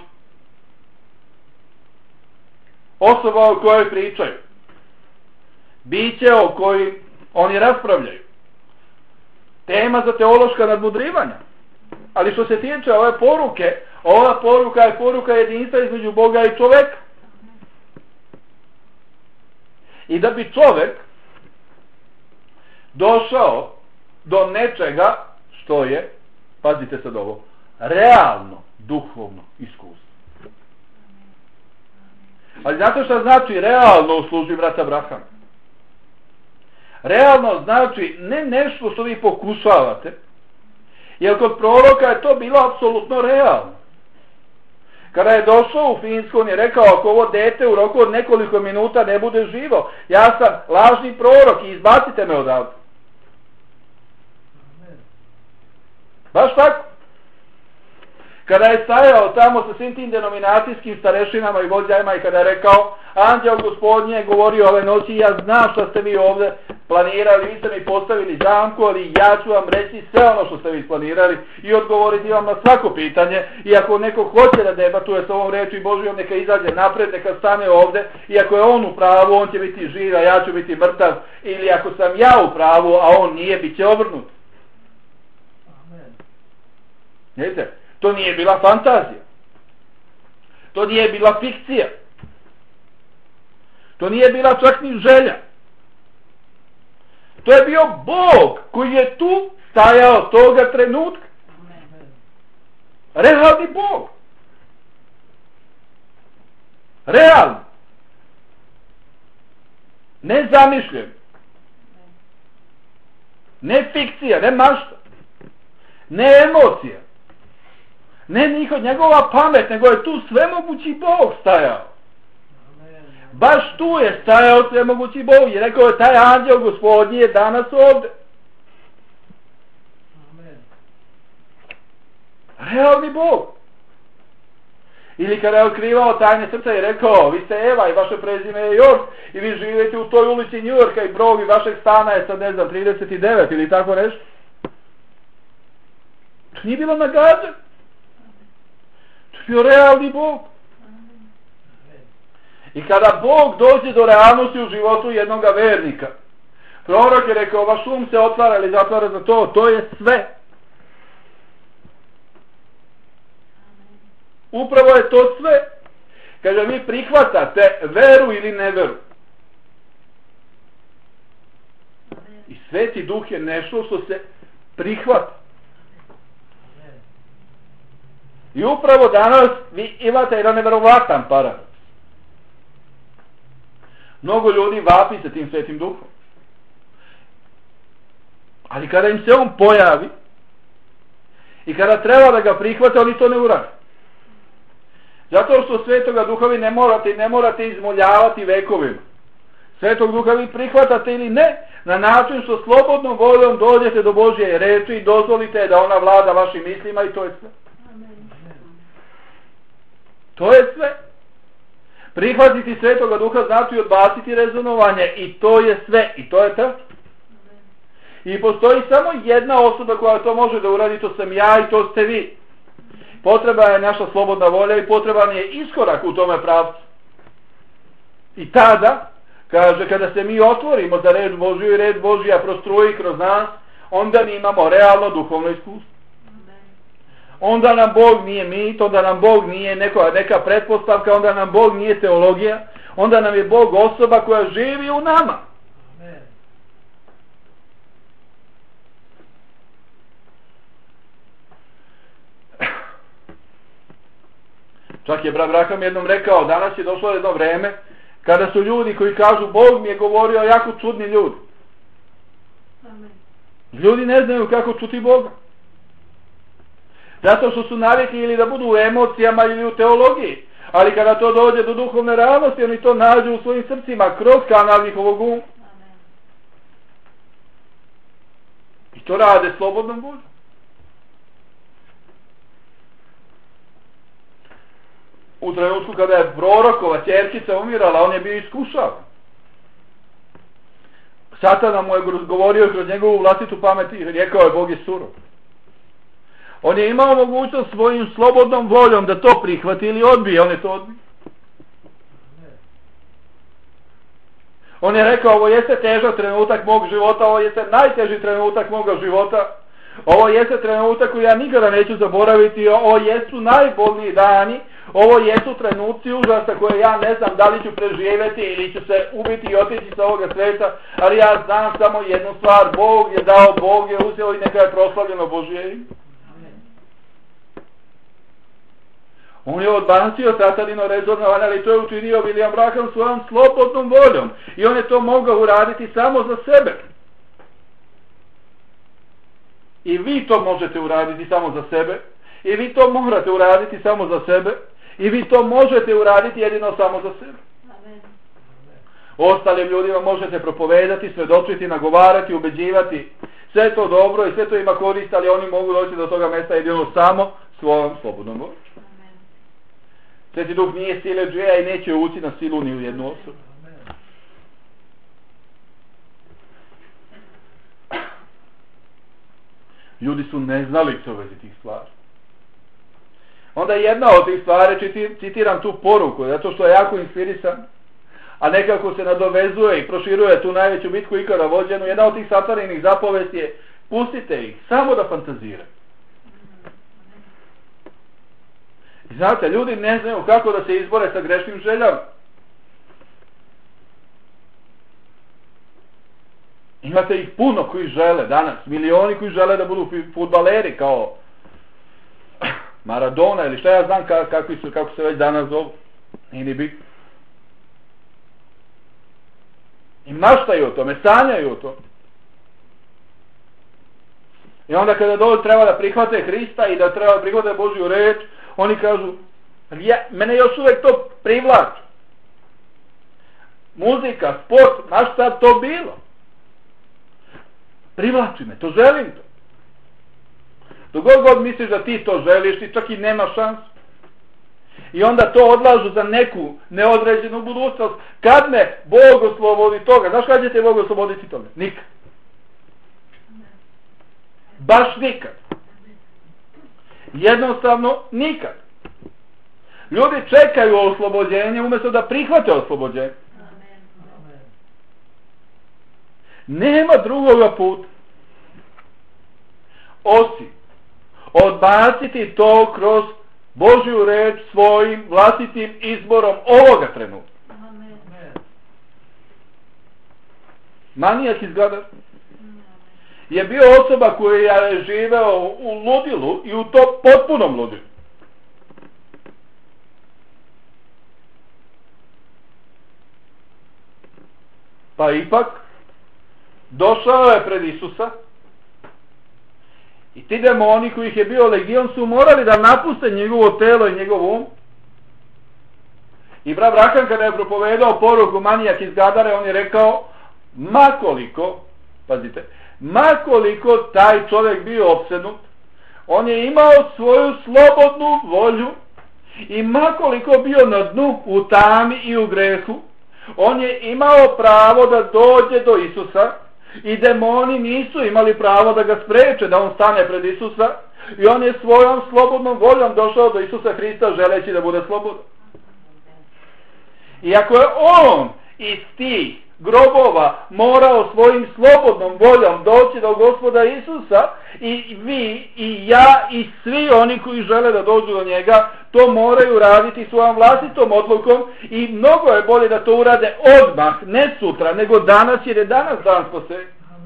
Osoba o kojoj pričaju. Biće o kojim oni raspravljaju. Tema za teološka nadmudrivanja. Ali što se tiče ove poruke, ova poruka je poruka jedinstva između Boga i čoveka. I da bi čovek došao do nečega što je, pazite sad ovo, realno duhovno iskustvo. Ali znate šta znači realno u službi brata Brahama? Realno znači ne nešto što vi pokušavate, jer kod proroka je to bilo apsolutno realno. Kada je došao u Finsku, on je rekao, ako ovo dete u roku od nekoliko minuta ne bude živo, ja sam lažni prorok i izbacite me odavde. Baš tako. Kada je stajao tamo sa svim tim denominacijskim starešinama i vođajima i kada je rekao, anđeo Gospodnje je govorio ove noći, ja znam što ste vi ovdje planirali, vi ste mi postavili zamku, ali ja ću vam reći sve ono što ste vi planirali i odgovoriti vam na svako pitanje. I ako neko hoće da debatuje s ovom reči Božijom, neka izađe napred, neka stane ovdje, i ako je on u pravu, on će biti živ, a ja ću biti mrtav, ili ako sam ja u pravu, a on nije, bit će obrnut. Vidite? To nije bila fantazija. To nije bila fikcija. To nije bila čak ni želja. To je bio Bog koji je tu stajao toga trenutka. Realni Bog. Realni. Ne zamišljen. Ne fikcija, ne mašta. Ne emocija. Ne njegova pamet, nego je tu svemogući Bog stajao. Baš tu je stajao svemogući Bog i rekao je taj anđeo Gospodnji je danas ovdje. Realni Bog. Ili kada je otkrivao tajne srca i rekao, vi ste Eva i vaše prezime je York i vi živite u toj ulici New Yorka i broj vašeg stana je sad ne znam 39 ili tako nešto. To nije bilo nagađano. To je bio realni Bog. I kada Bog dođe do realnosti u životu jednoga vernika, prorok je rekao, vaš se otvara ili zatvara za to, to je sve. Upravo je to sve. Kaže, vi prihvatate veru ili neveru. I Sveti Duh je nešto što se prihvata. I upravo danas vi imate jedan neverovatan paradoks. Mnogo ljudi vapi sa tim Svetim Duhom. Ali kada im se on pojavi i kada treba da ga prihvate, oni to ne urade. Zato što Svetoga Duha vi ne morate izmoljavati vekovima. Svetog Duha vi prihvatate ili ne, na način što slobodnom voljom dođete do Božje reči i dozvolite da ona vlada vašim mislima i to je sve. To je sve. Prihvatiti Svetoga Duha znači odbaciti rezonovanje i to je sve. I to je to. I postoji samo jedna osoba koja to može da uradi, to sam ja i to ste vi. Potreba je naša slobodna volja i potreban je iskorak u tome pravcu. I tada, kaže, kada se mi otvorimo za reč Božju i reč Božja prostruji kroz nas, onda mi imamo realno duhovno iskustvo. Onda nam Bog nije mit, onda nam Bog nije neka pretpostavka, onda nam Bog nije teologija, onda nam je Bog osoba koja živi u nama. Čak je brat Braham jednom rekao, danas je došlo jedno vreme kada su ljudi koji kažu Bog mi je govorio, jako čudni ljudi. Ljudi ne znaju kako čuti Boga. Zato što su navikli ili da budu u emocijama ili u teologiji. Ali kada to dođe do duhovne realnosti, oni to nađu u svojim srcima kroz kanal njihovog uma. I to rade slobodnom voljom. U trenutku kada je prorokova ćerkica umirala, on je bio iskušavan. Satan mu je govorio kroz njegovu vlastitu pamet i rekao je Bog je surov. On je imao mogućnost svojim slobodnom voljom da to prihvati ili odbije, on je to odbio. On je rekao, ovo jeste težak trenutak mog života, ovo jeste najteži trenutak moga života, ovo jeste trenutak koji ja nikada neću zaboraviti, ovo jesu najbolniji dani, ovo jesu trenuci užasa koje ja ne znam da li ću preživjeti ili ću se ubiti i otići sa ovoga sveta, ali ja znam samo jednu stvar, Bog je dao, Bog je uzeo i neka je proslavljeno Božje ime. On je odbacio satanino rezonovanje, ali to je učinio William Branham svojom slobodnom voljom. I on je to mogao uraditi samo za sebe. I vi to možete uraditi samo za sebe. I vi to morate uraditi samo za sebe. I vi to možete uraditi jedino samo za sebe. Amen. Ostalim ljudima možete propovedati, svedočiti, nagovarati, ubeđivati. Sve to dobro i sve to ima korist, ali oni mogu doći do toga mjesta jedino samo svojom slobodnom voljom. Sveti Duh nije siledžija i neće ući na silu ni u jednu osobu. Ljudi su neznalice u vezi tih stvari. Onda jedna od tih stvari, citiram tu poruku, zato što je jako inspirisan, a nekako se nadovezuje i proširuje tu najveću bitku ikada vođenu, jedna od tih sataninih zapovesti je, pustite ih, samo da fantaziraju. I znate, ljudi ne znaju kako da se izbore sa grešnim željama. Imate ih puno koji žele danas, milioni koji žele da budu fudbaleri kao Maradona ili šta ja znam kako se već danas zovu. Nije ni bitno. I maštaju o tome, sanjaju o tome. I onda kada treba da prihvate Hrista i da treba da prihvate Božju reč, oni kažu, mene još uvijek to privlači. Muzika, sport, znaš šta to bilo? Privlači me, to želim to. Dok god misliš da ti to želiš, ti čak i nema šansu. I onda to odlažu za neku neodređenu budućnost. Kad me Bog oslobodi toga, znaš kad će te Bog osloboditi toga? Nikad. Baš nikad. Jednostavno nikad. Ljudi čekaju oslobođenje umjesto da prihvate oslobođenje. Nema drugoga puta osim odbaciti to kroz Božju reč svojim vlastitim izborom ovoga trenutka. Manijak izgleda je bio osoba koja je živeo u ludilu i u to potpunom ludilu. Pa ipak došao je pred Isusa i ti demoni kojih je bio legion su morali da napuste njegovo telo i njegov um. I brat Brahan kada je propovedao poruku manijak iz Gadare, on je rekao makoliko, pazite, makoliko taj čovjek bio opsednut, on je imao svoju slobodnu volju i makoliko bio na dnu u tami i u grehu, on je imao pravo da dođe do Isusa i demoni nisu imali pravo da ga spreče da on stane pred Isusa i on je svojom slobodnom voljom došao do Isusa Hrista želeći da bude slobodan. I ako je on iz tih grobova morao svojim slobodnom voljom doći do Gospoda Isusa, i vi i ja i svi oni koji žele da dođu do njega to moraju raditi svojom vlastitom odlukom i mnogo je bolje da to urade odmah, ne sutra, nego danas, jer je danas dan spase.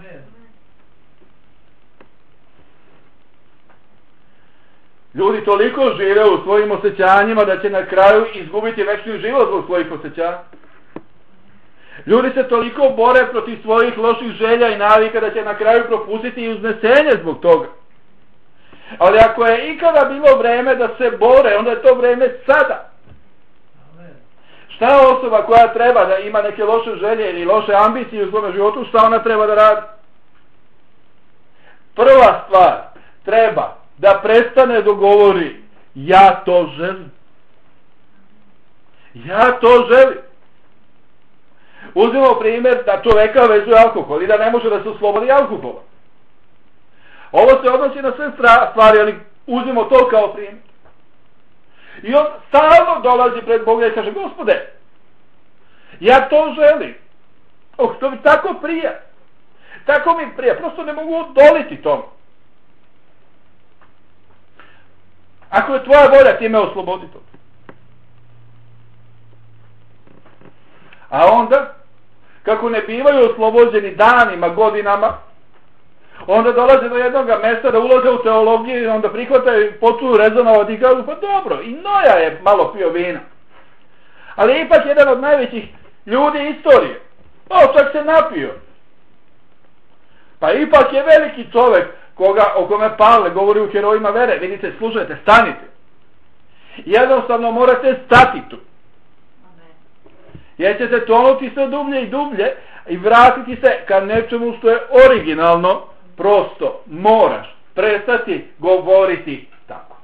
Ljudi toliko žive u svojim osjećanjima da će na kraju izgubiti večni život zbog svojih osjećanja. Ljudi se toliko bore protiv svojih loših želja i navika da će na kraju propustiti i uznesenje zbog toga. Ali ako je ikada bilo vreme da se bore, onda je to vreme sada. Šta je osoba koja treba da ima neke loše želje ili loše ambicije u svom životu, šta ona treba da radi? Prva stvar, treba da prestane da govori ja to želim. Ja to želim. Uzmimo primjer da čoveka vezuje alkohol i da ne može da se oslobodi alkohola. Ovo se odnosi na sve stvari, ali uzmimo to kao primjer. I on stalno dolazi pred Boga i kaže, Gospode, ja to želim. To mi tako prija. Tako mi prija. Prosto ne mogu odoliti tomu. Ako je tvoja volja, ti me oslobodi to. A onda, kako ne bivaju oslobođeni danima, godinama, onda dolaze do jednog mjesta da ulaze u teologiju i onda prihvataju, počuju rezonovati i kažu, pa dobro, i Noja je malo pio vina. Ali je ipak jedan od najvećih ljudi istorije. Čak se napio. Pa ipak je veliki čovjek o kome Pavle govori u Herojima vere. Vidite, slušajte, stanite. Jednostavno morate stati tu. Jer ćete tonuti sve dublje i dublje i vratiti se ka nečemu što je originalno. Prosto moraš prestati govoriti tako.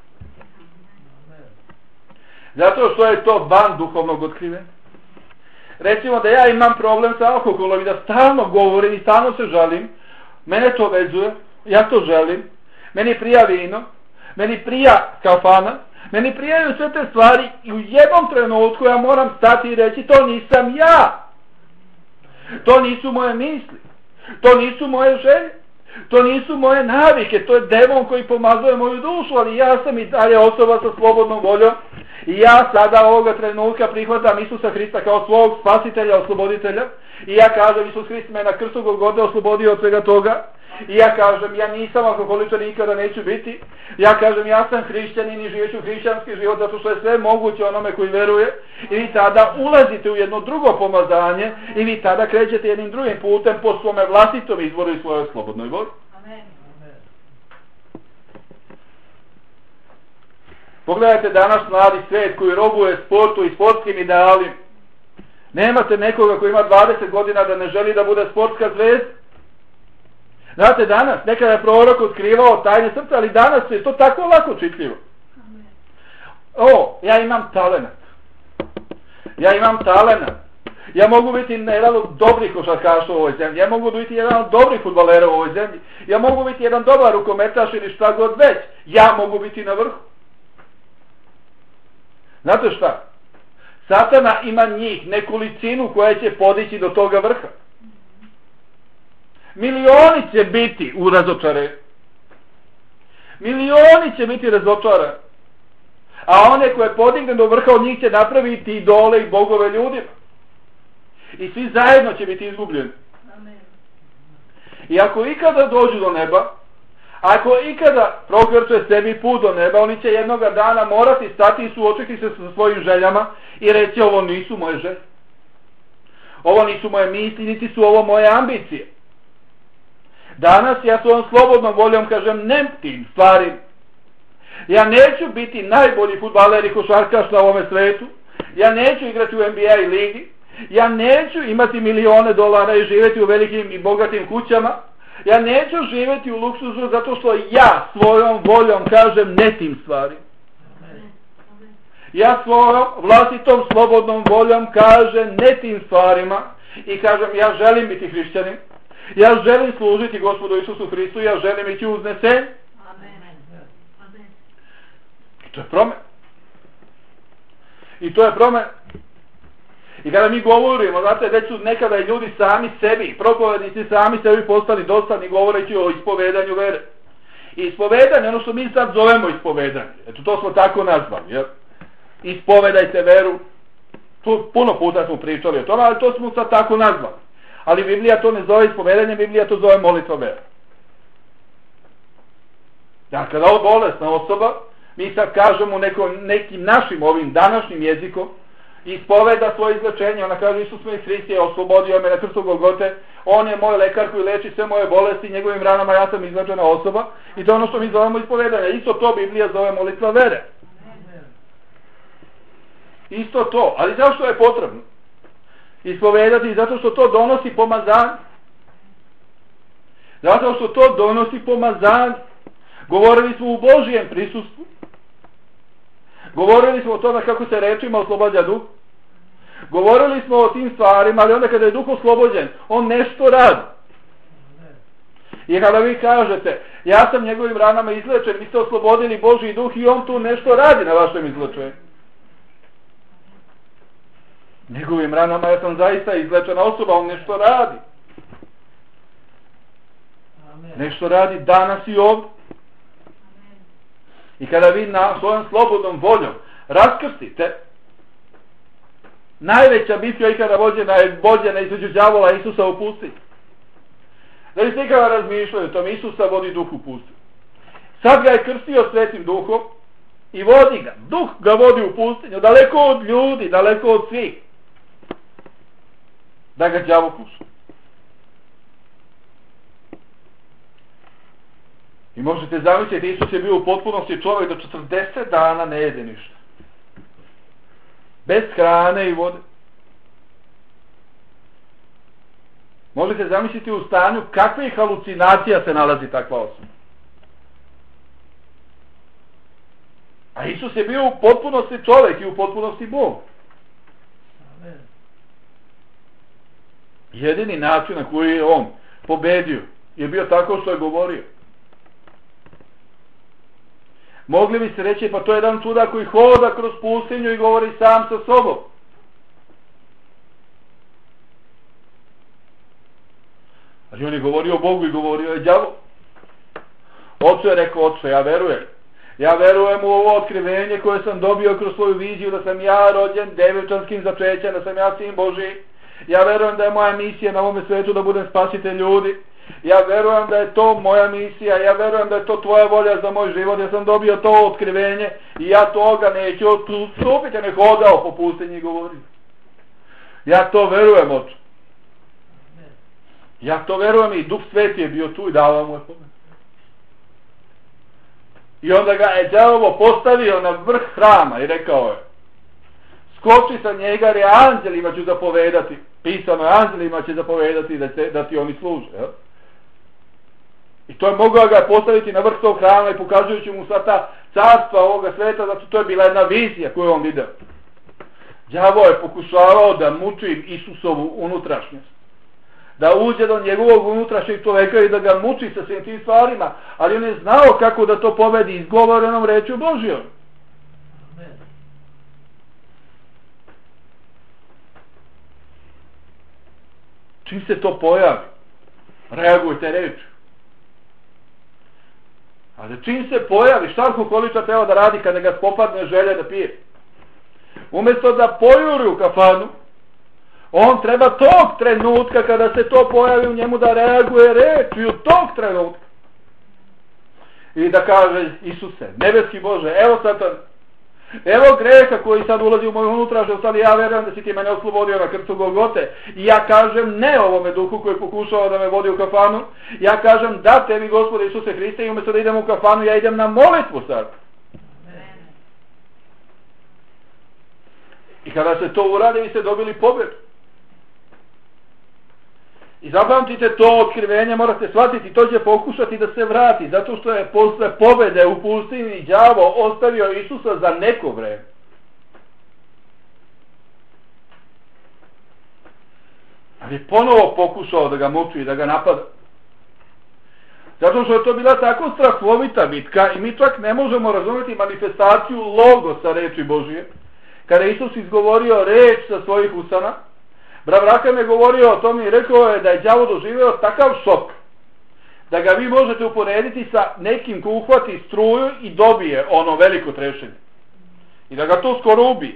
Zato što je to van duhovnog otkrivenja. Recimo da ja imam problem sa alkoholom i da stalno govorim i stalno se žalim, mene to vezuje, ja to želim, meni prija vino, meni prija kafana, meni prijaju sve te stvari i u jednom trenutku ja moram stati i reći to nisam ja. To nisu moje misli, to nisu moje želje, to nisu moje navike, to je demon koji pomazuje moju dušu, ali ja sam i dalje osoba sa slobodnom voljom i ja sada ovoga trenutka prihvatam Isusa Hrista kao svog spasitelja, osloboditelja i ja kažem Isus Hrist me na krstu Golgote oslobodio od svega toga i ja kažem ja nisam alkoholičar i nikada neću biti, ja kažem ja sam hrišćanin i živeću hrišćanski život zato što je sve moguće onome koji veruje i vi tada ulazite u jedno drugo pomazanje i vi tada krećete jednim drugim putem po svome vlastitom izboru i svojoj slobodnoj volji. Pogledajte danas mladi svijet koji robuje sportu i sportskim idealima. Nemate nekoga koji ima 20 godina da ne želi da bude sportska zvezda. Znate, danas, nekada je prorok otkrivao tajne srca, ali danas je to tako lako čitljivo. Ja imam talenat. Ja imam talenat. Ja mogu biti jedan od dobrih košarkaša u ovoj zemlji. Ja mogu biti jedan od dobrih fudbalera u ovoj zemlji. Ja mogu biti jedan dobar rukometaš ili šta god već. Ja mogu biti na vrhu. Znate šta? Satana ima njih, nekolicinu koja će podići do toga vrha. Milioni će biti u razočare. Milioni će biti razočarani. A one koje podigne do vrha od njih će napraviti idole i bogove ljudima. I svi zajedno će biti izgubljeni. I ako ikada dođu do neba, ako ikada prokrče sebi put do neba, oni će jednoga dana morati stati i suočiti se sa svojim željama i reći ovo nisu moje želje. Ovo nisu moje misli, niti su ovo moje ambicije. Danas ja svojom slobodnom voljom kažem ne tim stvarima. Ja neću biti najbolji fudbaler i košarkaš na ovome svetu. Ja neću igrati u NBA i ligi. Ja neću imati milione dolara i živjeti u velikim i bogatim kućama. Ja neću živjeti u luksuzu zato što ja svojom voljom kažem ne tim stvarima. Ja svojom vlastitom slobodnom voljom kažem ne tim stvarima i kažem ja želim biti hrišćanin. Ja želim služiti Gospodu Isusu Hristu, ja želim ići uznesen. I to je promjena. I to je promjena. I kada mi govorimo, znate, već su nekada i ljudi sami sebi, propovednici sami sebi postali dosadni govoreći o ispovedanju vere. I ispovedanje, ono što mi sad zovemo ispovedanje, eto to smo tako nazvali, jer ispovedajte veru, tu puno puta smo pričali o tome, ali to smo sad tako nazvali. Ali Biblija to ne zove ispovedanje, Biblija to zove molitva vere. Ja, kada je bolesna osoba, mi sad kažemo nekim našim ovim današnjim jezikom, ispoveda svoje izlečenje, ona kaže Isus me Hrist je oslobodio me na krstu Golgote, on je moj lekar koji leči sve moje bolesti, njegovim ranama ja sam izlečena osoba i to je ono što mi zovemo ispovedanje. Isto to Biblija zove molitva vere. Isto to, ali zašto je potrebno ispovedati? Zato što to donosi pomazanje. Zato što to donosi pomazanje. Govorili smo u Božijem prisustvu. Govorili smo o tome kako se rečima oslobađa duh. Govorili smo o tim stvarima, ali onda kada je duh oslobođen, on nešto radi. I kada vi kažete, ja sam njegovim ranama izlečen, vi ste oslobodili Božji duh i on tu nešto radi na vašem izlečenju. Njegovim ranama ja sam zaista izlečena osoba, on nešto radi. Nešto radi danas i ovdje. I kada vi na svojom slobodnom voljom raskrstite, najveća bitka ikada vođena je vođena između đavola i Isusa u pustinji. Da li ste ikada razmišljali o tom, Isusa vodi duh u pustinju. Sad ga je krstio Svetim Duhom i vodi ga. Duh ga vodi u pustinju, daleko od ljudi, daleko od svih. Da ga đavo kuša. I možete zamisliti, Isus je bio u potpunosti čovjek do 40 dana ne jede ništa. Bez hrane i vode. Možete zamisliti u stanju kakvih halucinacija se nalazi takva osoba. A Isus je bio u potpunosti čovjek i u potpunosti Bog. Jedini način na koji je on pobedio je bio tako što je govorio. Mogli bi se reći, pa to je jedan čudak koji hoda kroz pustinju i govori sam sa sobom. Ali on je govorio o Bogu i govorio je đavo. Oče je rekao, oče, ja verujem. Ja verujem u ovo otkrivenje koje sam dobio kroz svoju viziju, da sam ja rođen devojčanskim začećem, da sam ja sin Božji. Ja verujem da je moja misija na ovome svetu da budem spasitelj ljudi. Ja verujem da je to moja misija, ja verujem da je to tvoja volja za moj život, ja sam dobio to otkrivenje i ja toga neću odstupiti, ne hodao po pustinji i govorio. Ja to verujem, oče. Ja to verujem i Duh Sveti je bio tu i davao mu je pomoć. I onda ga je đavo postavio na vrh hrama i rekao je, skoči sa njega jer je anđelima ću zapovedati. Pisano je, anđelima će zapovedati da ti oni služe. Jel? I to je mogao ga postaviti na vrh tog hrama i pokazujući mu sva ta carstva ovoga sveta, zato to je bila jedna vizija koju on vidio. Đavo je pokušavao da muči Isusovu unutrašnjost. Da uđe do njegovog unutrašnjeg čoveka i da ga muči sa svim tim stvarima, ali on je znao kako da to pobedi izgovorenom rečju Božjom. Čim se to pojavi, reagujte rečju. Ali čim se pojavi, šta alkoholičar treba da radi kada ga spopadne želja da pije? Umjesto da pojuri u kafanu, on treba tog trenutka kada se to pojavi u njemu da reaguje reči u tog trenutka. I da kaže, Isuse, nebeski Bože, evo Satan, evo greha koji sad ulazi u moju unutrašnjost, ali ja verujem da si ti mene oslobodio na krstu Golgote. I ja kažem ne ovome duhu koji pokušava da me vodi u kafanu. Ja kažem da tebi, Gospode Isuse Hriste, i umjesto da idem u kafanu, ja idem na molitvu sad. I kada se to uradi, vi ste dobili pobjedu. I zapamtite to otkrivenje, morate shvatiti, to će pokušati da se vrati, zato što je posle pobjede u pustinji đavo ostavio Isusa za neko vreme. Ali je ponovo pokušao da ga muči i da ga napada. Zato što je to bila tako strahovita bitka i mi čak ne možemo razumjeti manifestaciju logosa reči Božije. Kada je Isus izgovorio reč sa svojih usana, Bravrakam je govorio o tome i rekao je da je đavo doživio takav šok da ga vi možete uporediti sa nekim ko uhvati struju i dobije ono veliko trešenje. I da ga to skoro ubije.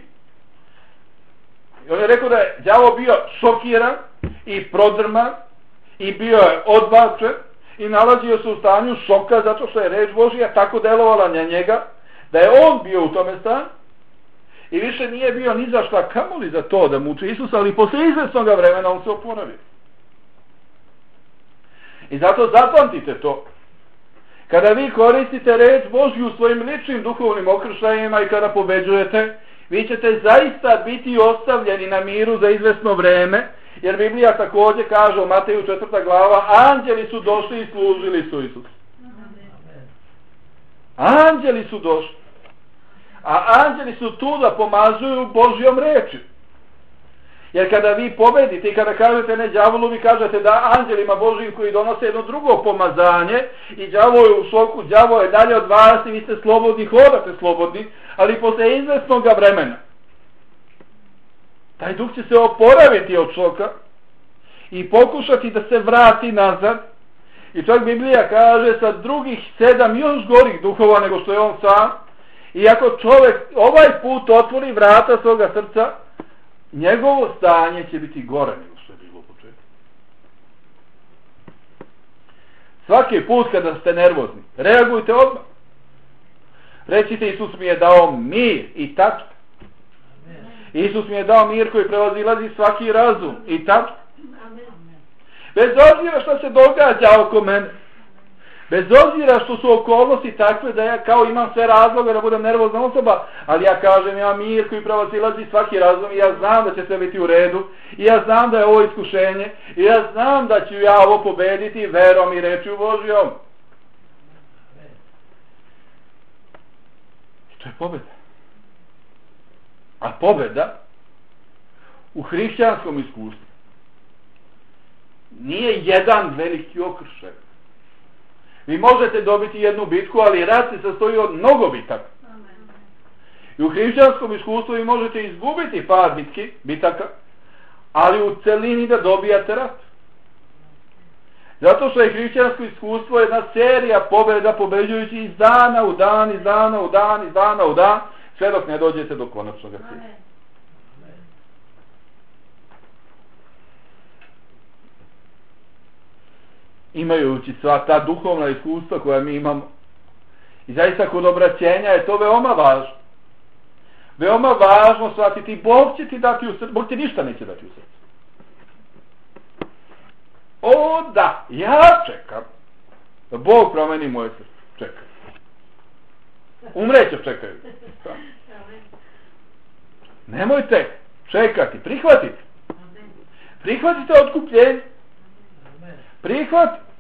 I on je rekao da je đavo bio šokiran i prodrman i bio je odbačen i nalazio se u stanju šoka zato što je reč Božija tako delovala na njega da je on bio u tome stanju. I više nije bio ni za šta, kamoli za to da muči Isusa, ali posle izvesnog vremena on se oporavio. I zato zapamtite to. Kada vi koristite reč Božju u svojim ličnim duhovnim okršajima i kada pobeđujete, vi ćete zaista biti ostavljeni na miru za izvesno vreme, jer Biblija također kaže u Mateju 4. glava, anđeli su došli i služili su Isusu. Anđeli su došli. A anđeli su tu da pomazuju Božjom reči. Jer kada vi pobedite i kada kažete ne đavolu, vi kažete da anđelima Božjim koji donose jedno drugo pomazanje i đavo je u šoku, đavo je dalje od vas i vi ste slobodni, hodate slobodni, ali posle izvesnog vremena taj duh će se oporaviti od šoka i pokušati da se vrati nazad. I čak Biblija kaže sa drugih 7 još gorih duhova nego što je on sam. I ako čovjek ovaj put otvori vrata svoga srca, njegovo stanje će biti gore nego što je bilo u početku. Svaki put kada ste nervozni, reagujte odmah. Recite, Isus mi je dao mir i tačka. Isus mi je dao mir koji prevazilazi svaki razum i tačka. Bez obzira što se događa oko mene, bez obzira što su okolnosti takve da ja kao imam sve razloga da budem nervozna osoba, ali ja kažem, ja mir koji prevazilazi svaki razum i ja znam da će sve biti u redu i ja znam da je ovo iskušenje i ja znam da ću ja ovo pobediti verom i rečju Božjom. I to je pobjeda. A pobjeda u hrišćanskom iskustvu nije jedan veliki okršaj. Vi možete dobiti jednu bitku, ali rat se sastoji od mnogo bitaka. I u hrišćanskom iskustvu vi možete izgubiti par bitaka, ali u celini da dobijate rat. Zato što je hrišćansko iskustvo jedna serija pobjeda pobeđujući iz dana u dan, iz dana u dan, iz dana u dan, sve dok ne dođete do konačnog cilja. Imajući sva ta duhovna iskustva koja mi imamo. I zaista kod obraćenja je to veoma važno. Veoma važno shvatiti, Bog će ti dati u srcu, Bog ti ništa neće dati u srcu. O da, ja čekam da Bog promeni moje srce. Čekaj. Umreću čekaju. Nemojte čekati, prihvatite. Prihvatite otkupljenje. Prihvat.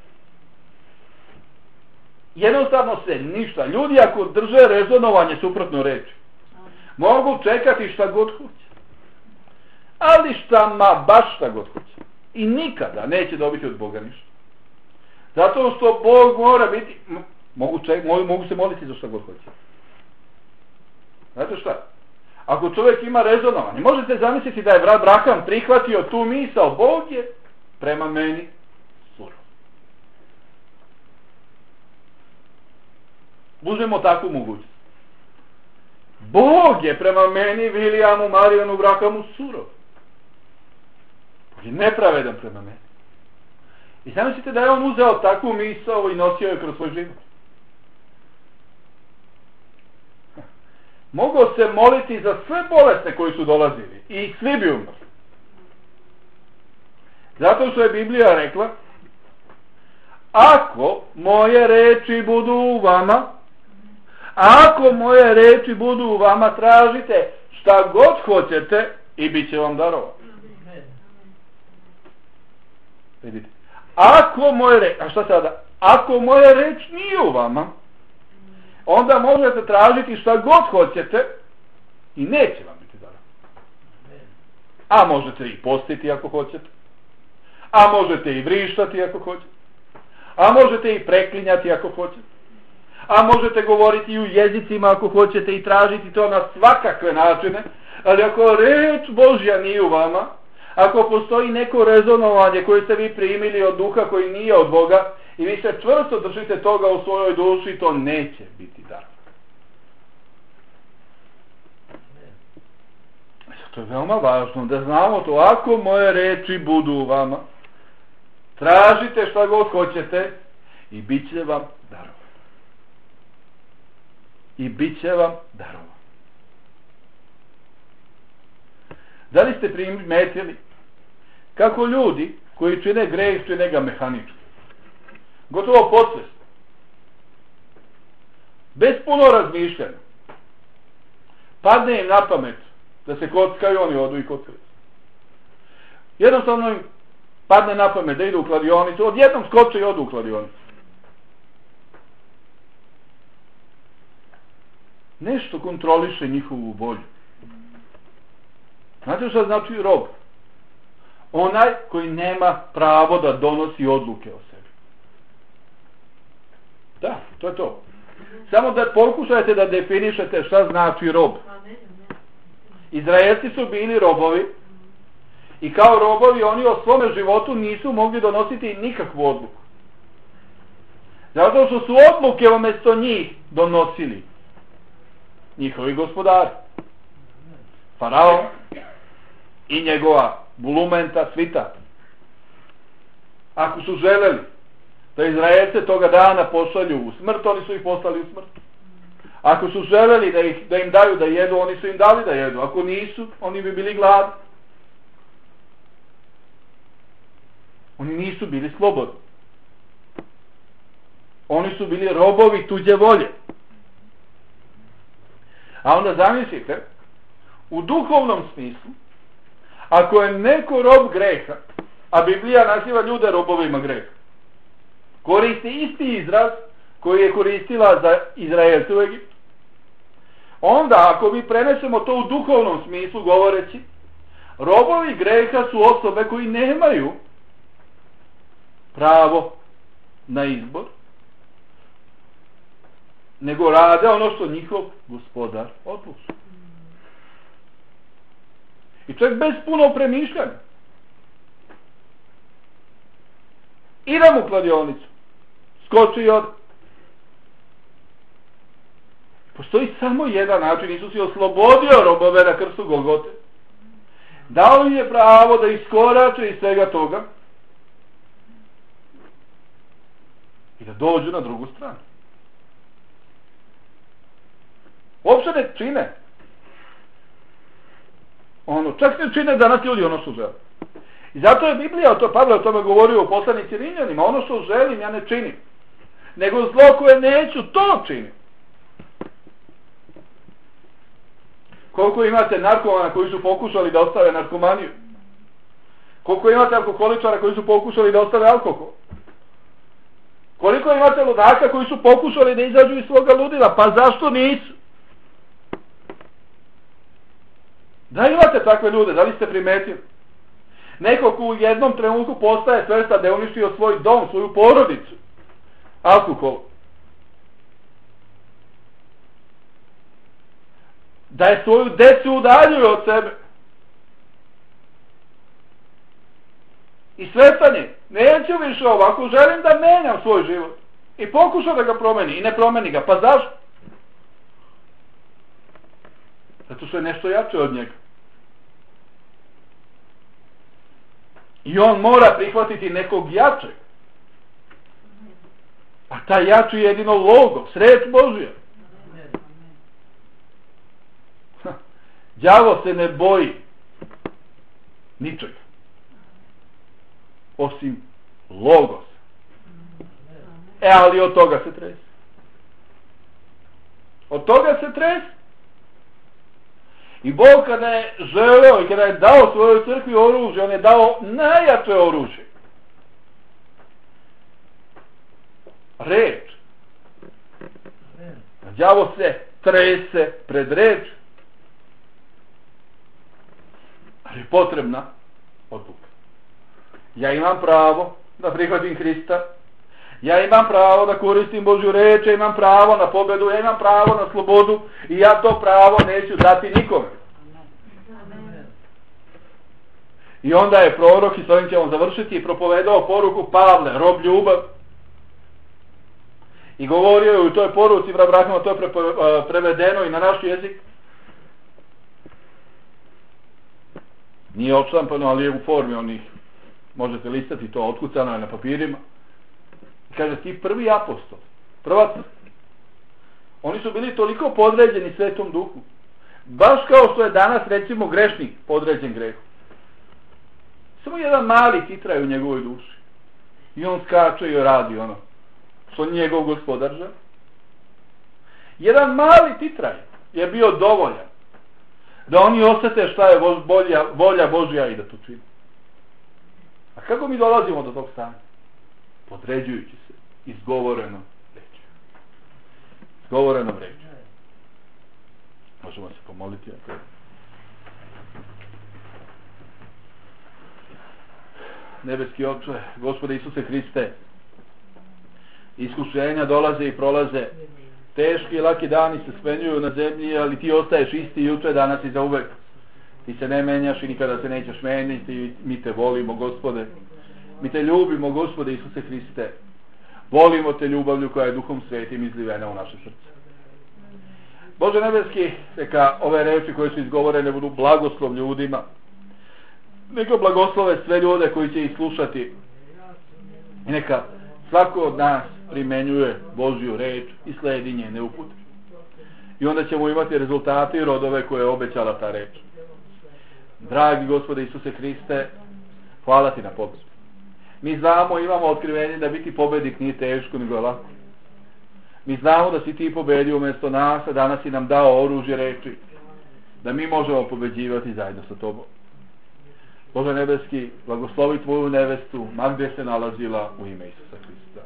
Jednostavno se ništa. Ljudi ako drže rezonovanje suprotno reči, mogu čekati šta god hoće. Ali baš šta god hoće. I nikada neće dobiti od Boga ništa. Zato što Bog mora biti, mogu se moliti za šta god hoće. Znate šta? Ako čovjek ima rezonovanje, možete zamisliti da je brat Braham prihvatio tu misao, Bog je prema meni surov. Uzmemo takvu mogućnost. Bog je prema meni, Vilijamu, Marijanu, Brakamu surov. Bog je nepravedan prema meni. I zamislite da je on uzeo takvu misao i nosio je kroz svoj život. Mogao se moliti za sve bolesne koji su dolazili i svi bi umrli. Zato što je Biblija rekla: ako moje reči budu u vama, ako moje reči budu u vama, tražite šta god hoćete i bit će vam darovo. Vidite. Ako moje reč, a šta sada? Ako moje reč nije u vama, onda možete tražiti šta god hoćete i neće vam biti darovo. A možete i postiti ako hoćete. A možete i vrištati ako hoćete. A možete i preklinjati ako hoćete. A možete govoriti i u jezicima ako hoćete i tražiti to na svakakve načine. Ali ako reč Božja nije u vama, ako postoji neko rezonovanje koje ste vi primili od duha koji nije od Boga i vi se čvrsto držite toga u svojoj duši, to neće biti dar. To je veoma važno da znamo to. Ako moje reči budu u vama, tražite šta god hoćete i bit će vam darovo. I bit će vam darovo. Da li ste primetili kako ljudi koji čine greh, čine ga mehanički? Gotovo podsvesno. Bez puno razmišljanja. Padne im na pamet da se kockaju, oni odu i kockaju. Jednostavno im padne na pamet da idu u kladionicu, odjednom skoče i odu u kladionicu. Nešto kontroliše njihovu volju. Znate što znači rob? Onaj koji nema pravo da donosi odluke o sebi. Da, to je to. Samo da pokušajte da definišete šta znači rob. Izraelci su bili robovi i kao robovi oni o svome životu nisu mogli donositi nikakvu odluku. Zato što su odluke umjesto njih donosili njihovi gospodari. Faraon i njegova bulumenta svita. Ako su želeli da Izraelce toga dana pošalju u smrt, oni su ih poslali u smrt. Ako su želeli da im daju da jedu, oni su im dali da jedu. Ako nisu, oni bi bili gladni. Oni nisu bili slobodni. Oni su bili robovi tuđe volje. A onda zamislite, u duhovnom smislu, ako je neko rob greha, a Biblija naziva ljude robovima greha, koristi isti izraz koji je koristila za Izraelce u Egiptu, onda ako mi prenesemo to u duhovnom smislu govoreći, robovi greha su osobe koji nemaju pravo na izbor, nego rade ono što njihov gospodar odluči. I čovjek bez puno premišljanja idem u kladionicu, skoči i od. Postoji samo jedan način. Isus je oslobodio robove na krstu Golgote. Dao im je pravo da iskorače iz svega toga i da dođu na drugu stranu. Uopšte ne čine čak ne čine danas ljudi ono što žele. I zato je Biblija, Pavle o tome govorio u poslanici Rimljanima, ono što želim ja ne činim, nego zlo koje neću, to činim. Koliko imate narkomana koji su pokušali da ostave narkomaniju? Koliko imate alkoholičara koji su pokušali da ostave alkohol? Koliko imate ludaka koji su pokušali da izađu iz svoga ludila? Pa zašto nisu? Da imate takve ljude, da li ste primetili? Neko ko u jednom trenutku postaje svestan da je uništio svoj dom, svoju porodicu, alkohol. Da je svoju decu udaljio od sebe. I svestan je, neću više ovako, želim da menjam svoj život. I pokuša da ga promeni i ne promeni ga. Pa zašto? Zato što je nešto jače od njega. I on mora prihvatiti nekog jačeg. A taj jači je jedino Logos, reč Božja. Đavo se ne boji ničega. Osim Logos. Ali od toga se trese. Od toga se trese. I Bog kada je želeo i kada je dao svojoj crkvi oružje, on je dao najjače oružje. Reč. Đavo se trese pred reč. Ali je potrebna odluka. Ja imam pravo da prihvatim Hrista. Ja imam pravo da koristim Božju reč. Ja imam pravo na pobedu. Ja imam pravo na slobodu. I ja to pravo neću dati nikome. I onda je prorok, i s ovim ćemo završiti, propovedao poruku Pavle, rob ljubav. I govorio je u toj poruci, braćo, to je prevedeno i na naš jezik. Nije odštampano, ali je u formi onih, možete listati to, otkucano je na papirima. Kaže, ti prvi apostol, prva crkva, oni su bili toliko podređeni Svetom Duhu, baš kao što je danas, recimo, grešnik podređen grehu. Samo jedan mali titraj u njegovoj duši. I on skače i radi ono što njegov gospodar želi. Jedan mali titraj je bio dovoljan da oni osjete šta je volja Božja i da to čini. A kako mi dolazimo do tog stanja? Podređujući se izgovorenom rečju. Izgovorenom rečju. Možemo se pomoliti ako je. Nebeski Oče, Gospode Isuse Hriste, iskušenja dolaze i prolaze, teški i laki dani se smenjuju na zemlji, ali ti ostaješ isti juče, danas i zauvek. Ti se ne menjaš i nikada se nećeš menjati. Mi te volimo, Gospode. Mi te ljubimo, Gospode Isuse Hriste. Volimo te ljubavlju koja je Duhom Svetim izlivena u naše srce. Bože nebeski, neka ove reči koje su izgovorene budu blagoslov ljudima. Neka blagoslove sve ljude koji će ih slušati. I neka svako od nas primenjuje Božju reč i sledi njene upute. I onda ćemo imati rezultate i rodove koje je obećala ta reč. Dragi Gospode Isuse Hriste, hvala ti na pobedu. Mi znamo, imamo otkrivenje da biti pobednik nije teško, nego je lako. Mi znamo da si ti pobedio umjesto nas, a danas si nam dao oružje reči, da mi možemo pobeđivati zajedno sa tobom. Bože nebeski, blagoslovi tvoju nevestu, ma gdje se nalazila, u ime Isusa Hrista.